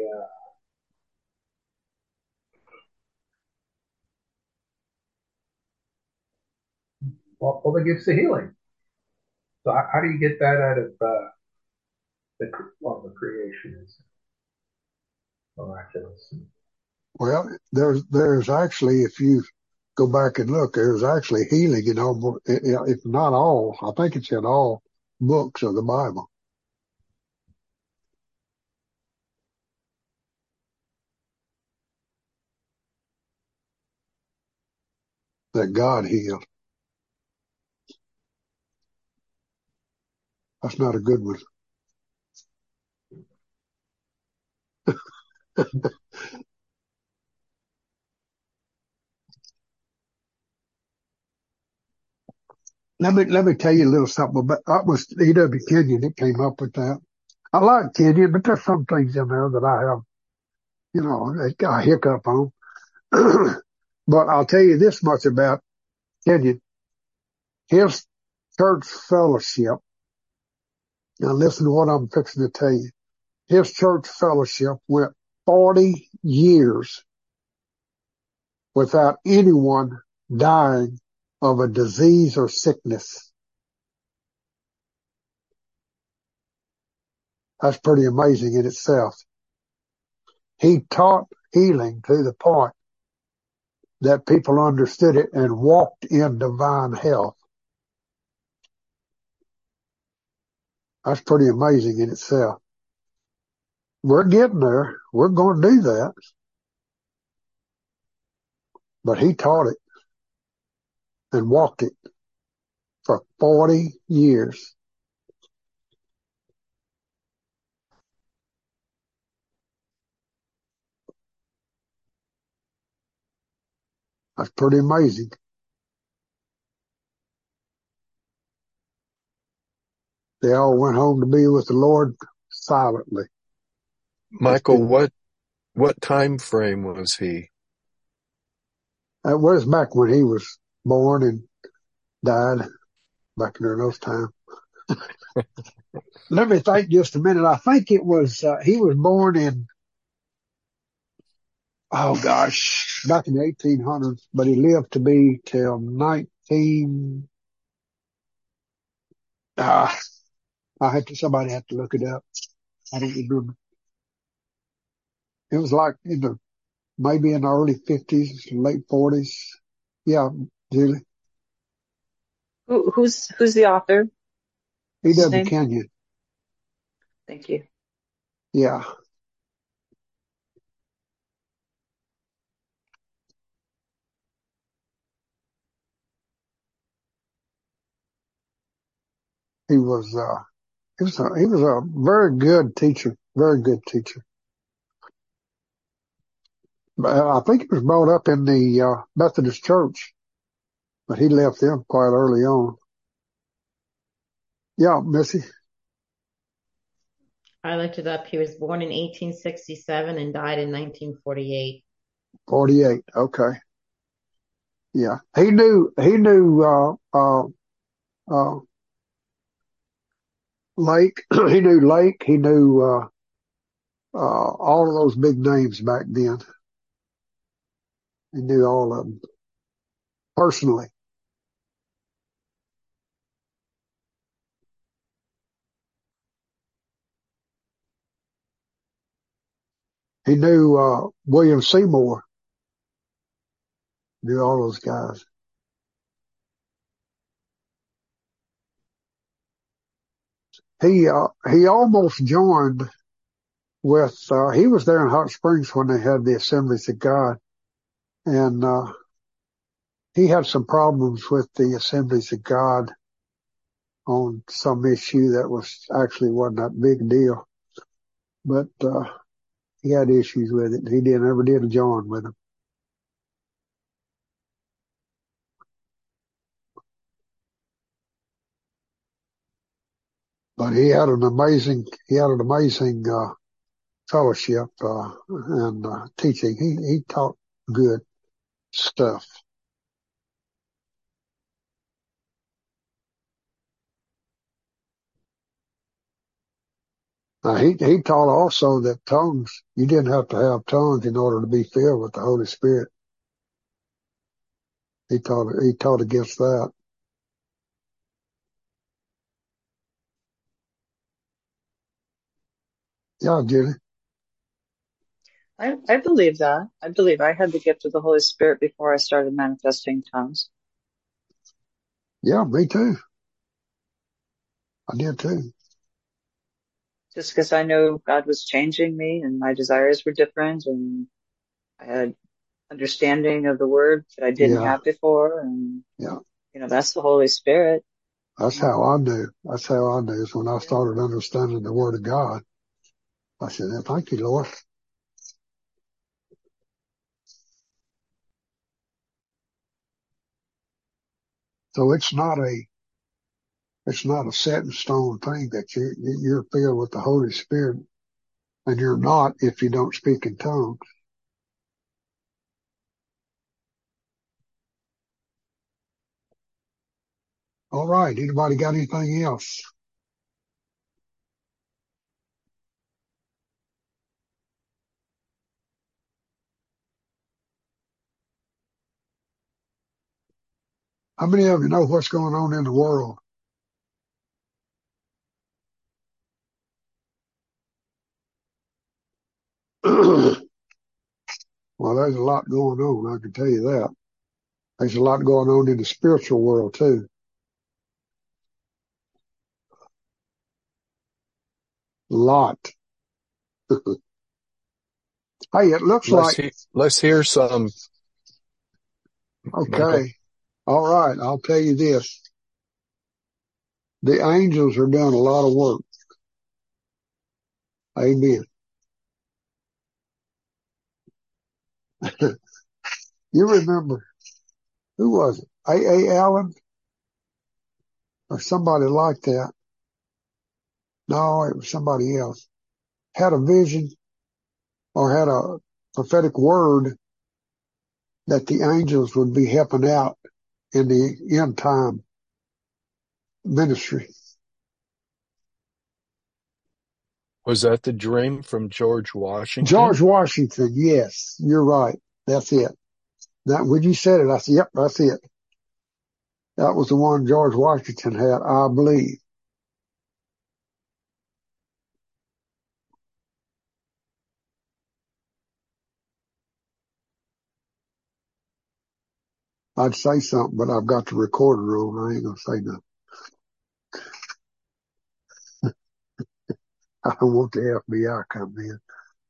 the gifts of healing. So how do you get that out of the creation is miraculous? Well, there's actually, if you go back and look, there's actually healing in almost, if not all, I think it's in all books of the Bible. That God healed. That's not a good one. Let me tell you a little something about that. Was E.W. Kenyon that came up with that. I like Kenyon, but there's some things in there that I have, a hiccup on. But I'll tell you this much about Kenyon. His church fellowship, now listen to what I'm fixing to tell you. His church fellowship went 40 years without anyone dying of a disease or sickness. That's pretty amazing in itself. He taught healing to the point that people understood it and walked in divine health. That's pretty amazing in itself. We're getting there. We're going to do that. But he taught it and walked it for 40 years. That's pretty amazing. They all went home to be with the Lord silently. Michael, what time frame was he? That was back when he was born and died, back during those times. Let me think just a minute. I think it was, he was born in, back in the 1800s, but he lived to be till 19, somebody had to look it up. I don't remember. It was like maybe in the early 50s, late 40s. Yeah, Julie. Who's the author? E.W. Kenyon. Thank you. Yeah. He was a very good teacher, very good teacher. I think he was brought up in the Methodist Church, but he left them quite early on. Yeah, Missy. I looked it up. He was born in 1867 and died in 1948. 48. Okay. Yeah. He knew Lake. He knew Lake. He knew all of those big names back then. He knew all of them personally. He knew William Seymour. Knew all those guys. He almost joined with, he was there in Hot Springs when they had the Assemblies of God, and he had some problems with the Assemblies of God on some issue that wasn't that big a deal. But, he had issues with it. He never did join with him. But he had an amazing fellowship, and, teaching. He taught good stuff. Now he taught also that tongues, you didn't have to have tongues in order to be filled with the Holy Spirit. He taught against that. Yeah, Jenny. I believe that. I believe I had the gift of the Holy Spirit before I started manifesting tongues. Yeah, me too. I did too. Just because I know God was changing me and my desires were different and I had understanding of the word that I didn't have before. And, that's the Holy Spirit. That's how I knew. That's how I knew, is when I started understanding the Word of God. I said, thank you, Lord. So it's not a set in stone thing that you're filled with the Holy Spirit, and you're not if you don't speak in tongues. All right. Anybody got anything else? How many of you know what's going on in the world? Well, there's a lot going on. I can tell you that. There's a lot going on in the spiritual world too. Lot. Hey, it looks let's hear some. Okay. Michael. All right. I'll tell you this. The angels are doing a lot of work. Amen. You remember, who was it? A. Allen? Or somebody like that. No, it was somebody else. Had a vision or had a prophetic word that the angels would be helping out in the end time ministry. Was that the dream from George Washington? George Washington, yes, you're right. That's it. Now, when you said it, I said, yep, that's it. That was the one George Washington had, I believe. I'd say something, but I've got the recorder on. I ain't gonna say nothing. I don't want the FBI coming in.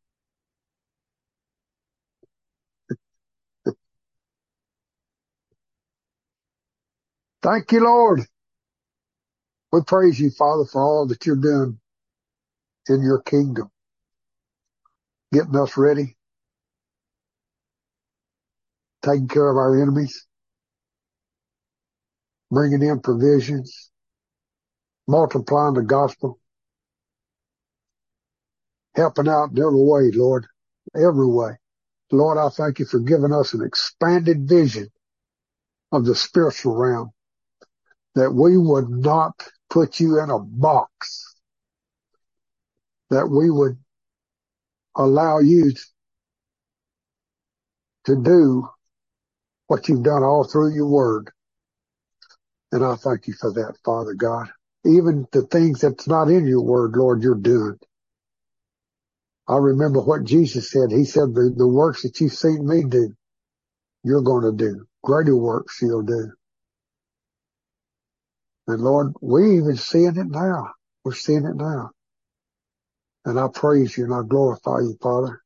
Thank you, Lord. We praise you, Father, for all that you're doing in your kingdom. Getting us ready. Taking care of our enemies. Bringing in provisions. Multiplying the gospel. Helping out in every way, Lord. Every way. Lord, I thank you for giving us an expanded vision of the spiritual realm, that we would not put you in a box, that we would allow you to do what you've done all through your word. And I thank you for that, Father God. Even the things that's not in your word, Lord, you're doing. I remember what Jesus said. He said, the works that you've seen me do, you're going to do. Greater works you'll do. And Lord, we even seeing it now. We're seeing it now. And I praise you and I glorify you, Father.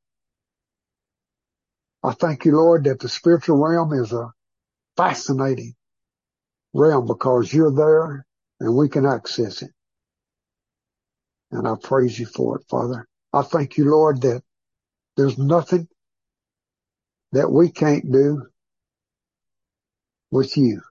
I thank you, Lord, that the spiritual realm is a fascinating realm because you're there and we can access it. And I praise you for it, Father. I thank you, Lord, that there's nothing that we can't do with you.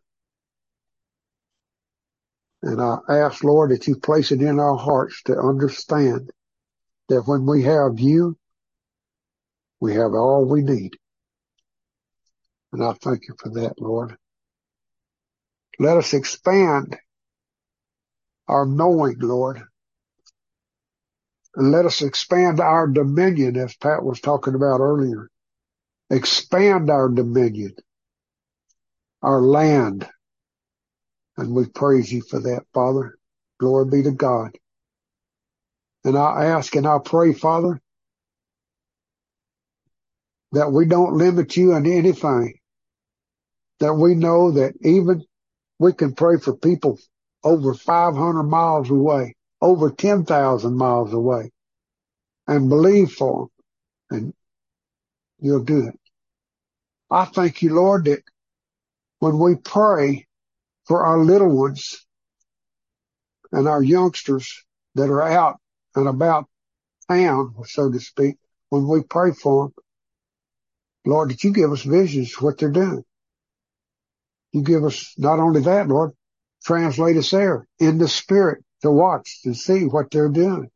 And I ask, Lord, that you place it in our hearts to understand that when we have you, we have all we need. And I thank you for that, Lord. Let us expand our knowing, Lord. And let us expand our dominion, as Pat was talking about earlier. Expand our dominion, our land. And we praise you for that, Father. Glory be to God. And I ask and I pray, Father, that we don't limit you in anything. That we know that even we can pray for people over 500 miles away, over 10,000 miles away, and believe for them, and you'll do it. I thank you, Lord, that when we pray for our little ones and our youngsters that are out and about town, so to speak, when we pray for them, Lord, that you give us visions of what they're doing. You give us not only that, Lord, translate us there in the spirit to watch and see what they're doing.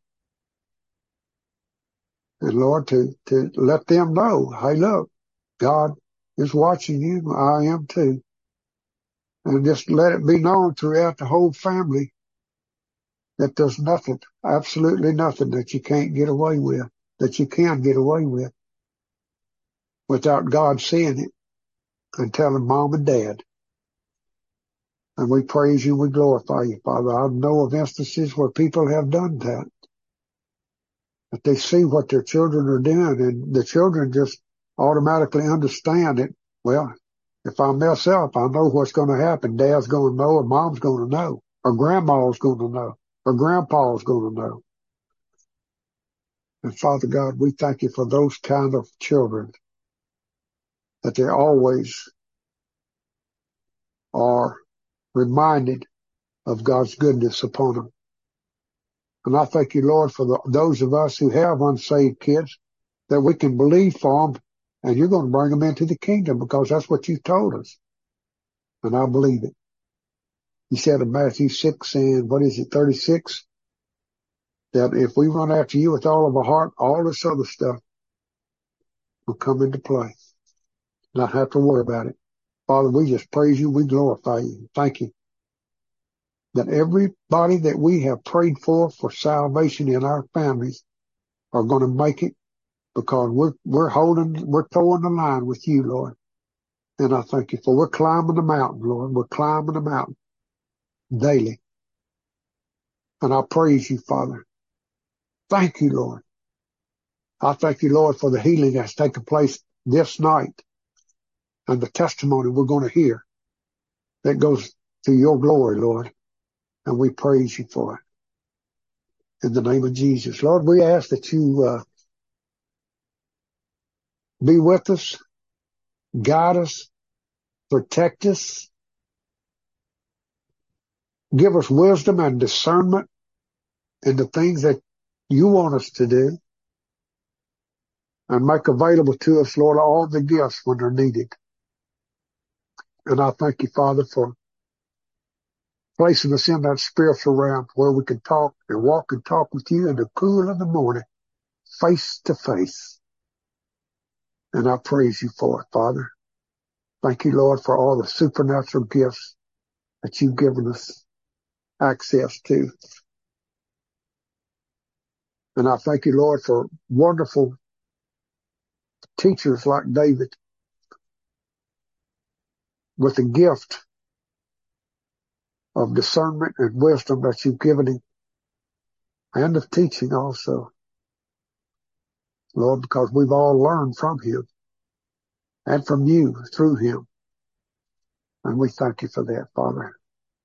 And Lord, to let them know, hey, look, God is watching you. I am too. And just let it be known throughout the whole family that there's nothing, absolutely nothing that you can't get away with, that you can get away with without God seeing it and telling mom and dad. And we praise you, we glorify you, Father. I know of instances where people have done that. But they see what their children are doing, and the children just automatically understand it. Well, if I mess up, I know what's going to happen. Dad's going to know, or mom's going to know, or grandma's going to know, or grandpa's going to know. And Father God, we thank you for those kind of children, that they always are reminded of God's goodness upon them. And I thank you, Lord, for those of us who have unsaved kids, that we can believe for them, and you're going to bring them into the kingdom, because that's what you told us. And I believe it. You said in Matthew 6 and 36, that if we run after you with all of our heart, all this other stuff will come into play. Not have to worry about it. Father, we just praise you. We glorify you. Thank you that everybody that we have prayed for salvation in our families are going to make it, because we're towing the line with you, Lord. And I thank you for we're climbing the mountain, Lord. We're climbing the mountain daily. And I praise you, Father. Thank you, Lord. I thank you, Lord, for the healing that's taken place this night and the testimony we're going to hear that goes to your glory, Lord. And we praise you for it. In the name of Jesus. Lord, we ask that you be with us, guide us, protect us, give us wisdom and discernment in the things that you want us to do, and make available to us, Lord, all the gifts when they're needed. And I thank you, Father, for placing us in that spiritual realm where we can talk and walk and talk with you in the cool of the morning, face to face. And I praise you for it, Father. Thank you, Lord, for all the supernatural gifts that you've given us access to. And I thank you, Lord, for wonderful teachers like David with the gift of discernment and wisdom that you've given him, and of teaching also, Lord, because we've all learned from him and from you through him. And we thank you for that, Father.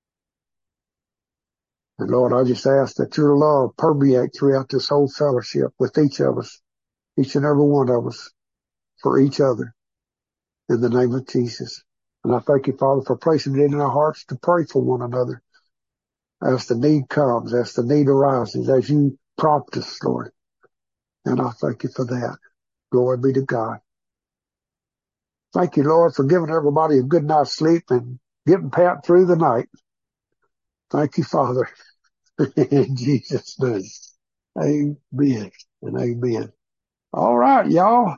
And Lord, I just ask that your love permeate throughout this whole fellowship with each of us, each and every one of us, for each other, in the name of Jesus. And I thank you, Father, for placing it in our hearts to pray for one another. as the need comes, as the need arises, as you prompt us, Lord. And I thank you for that. Glory be to God. Thank you, Lord, for giving everybody a good night's sleep and getting Pat through the night. Thank you, Father. In Jesus' name. Amen and amen. All right, y'all.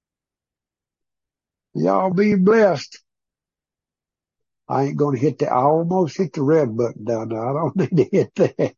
Y'all be blessed. I ain't going to hit I almost hit the red button down there. I don't need to hit that.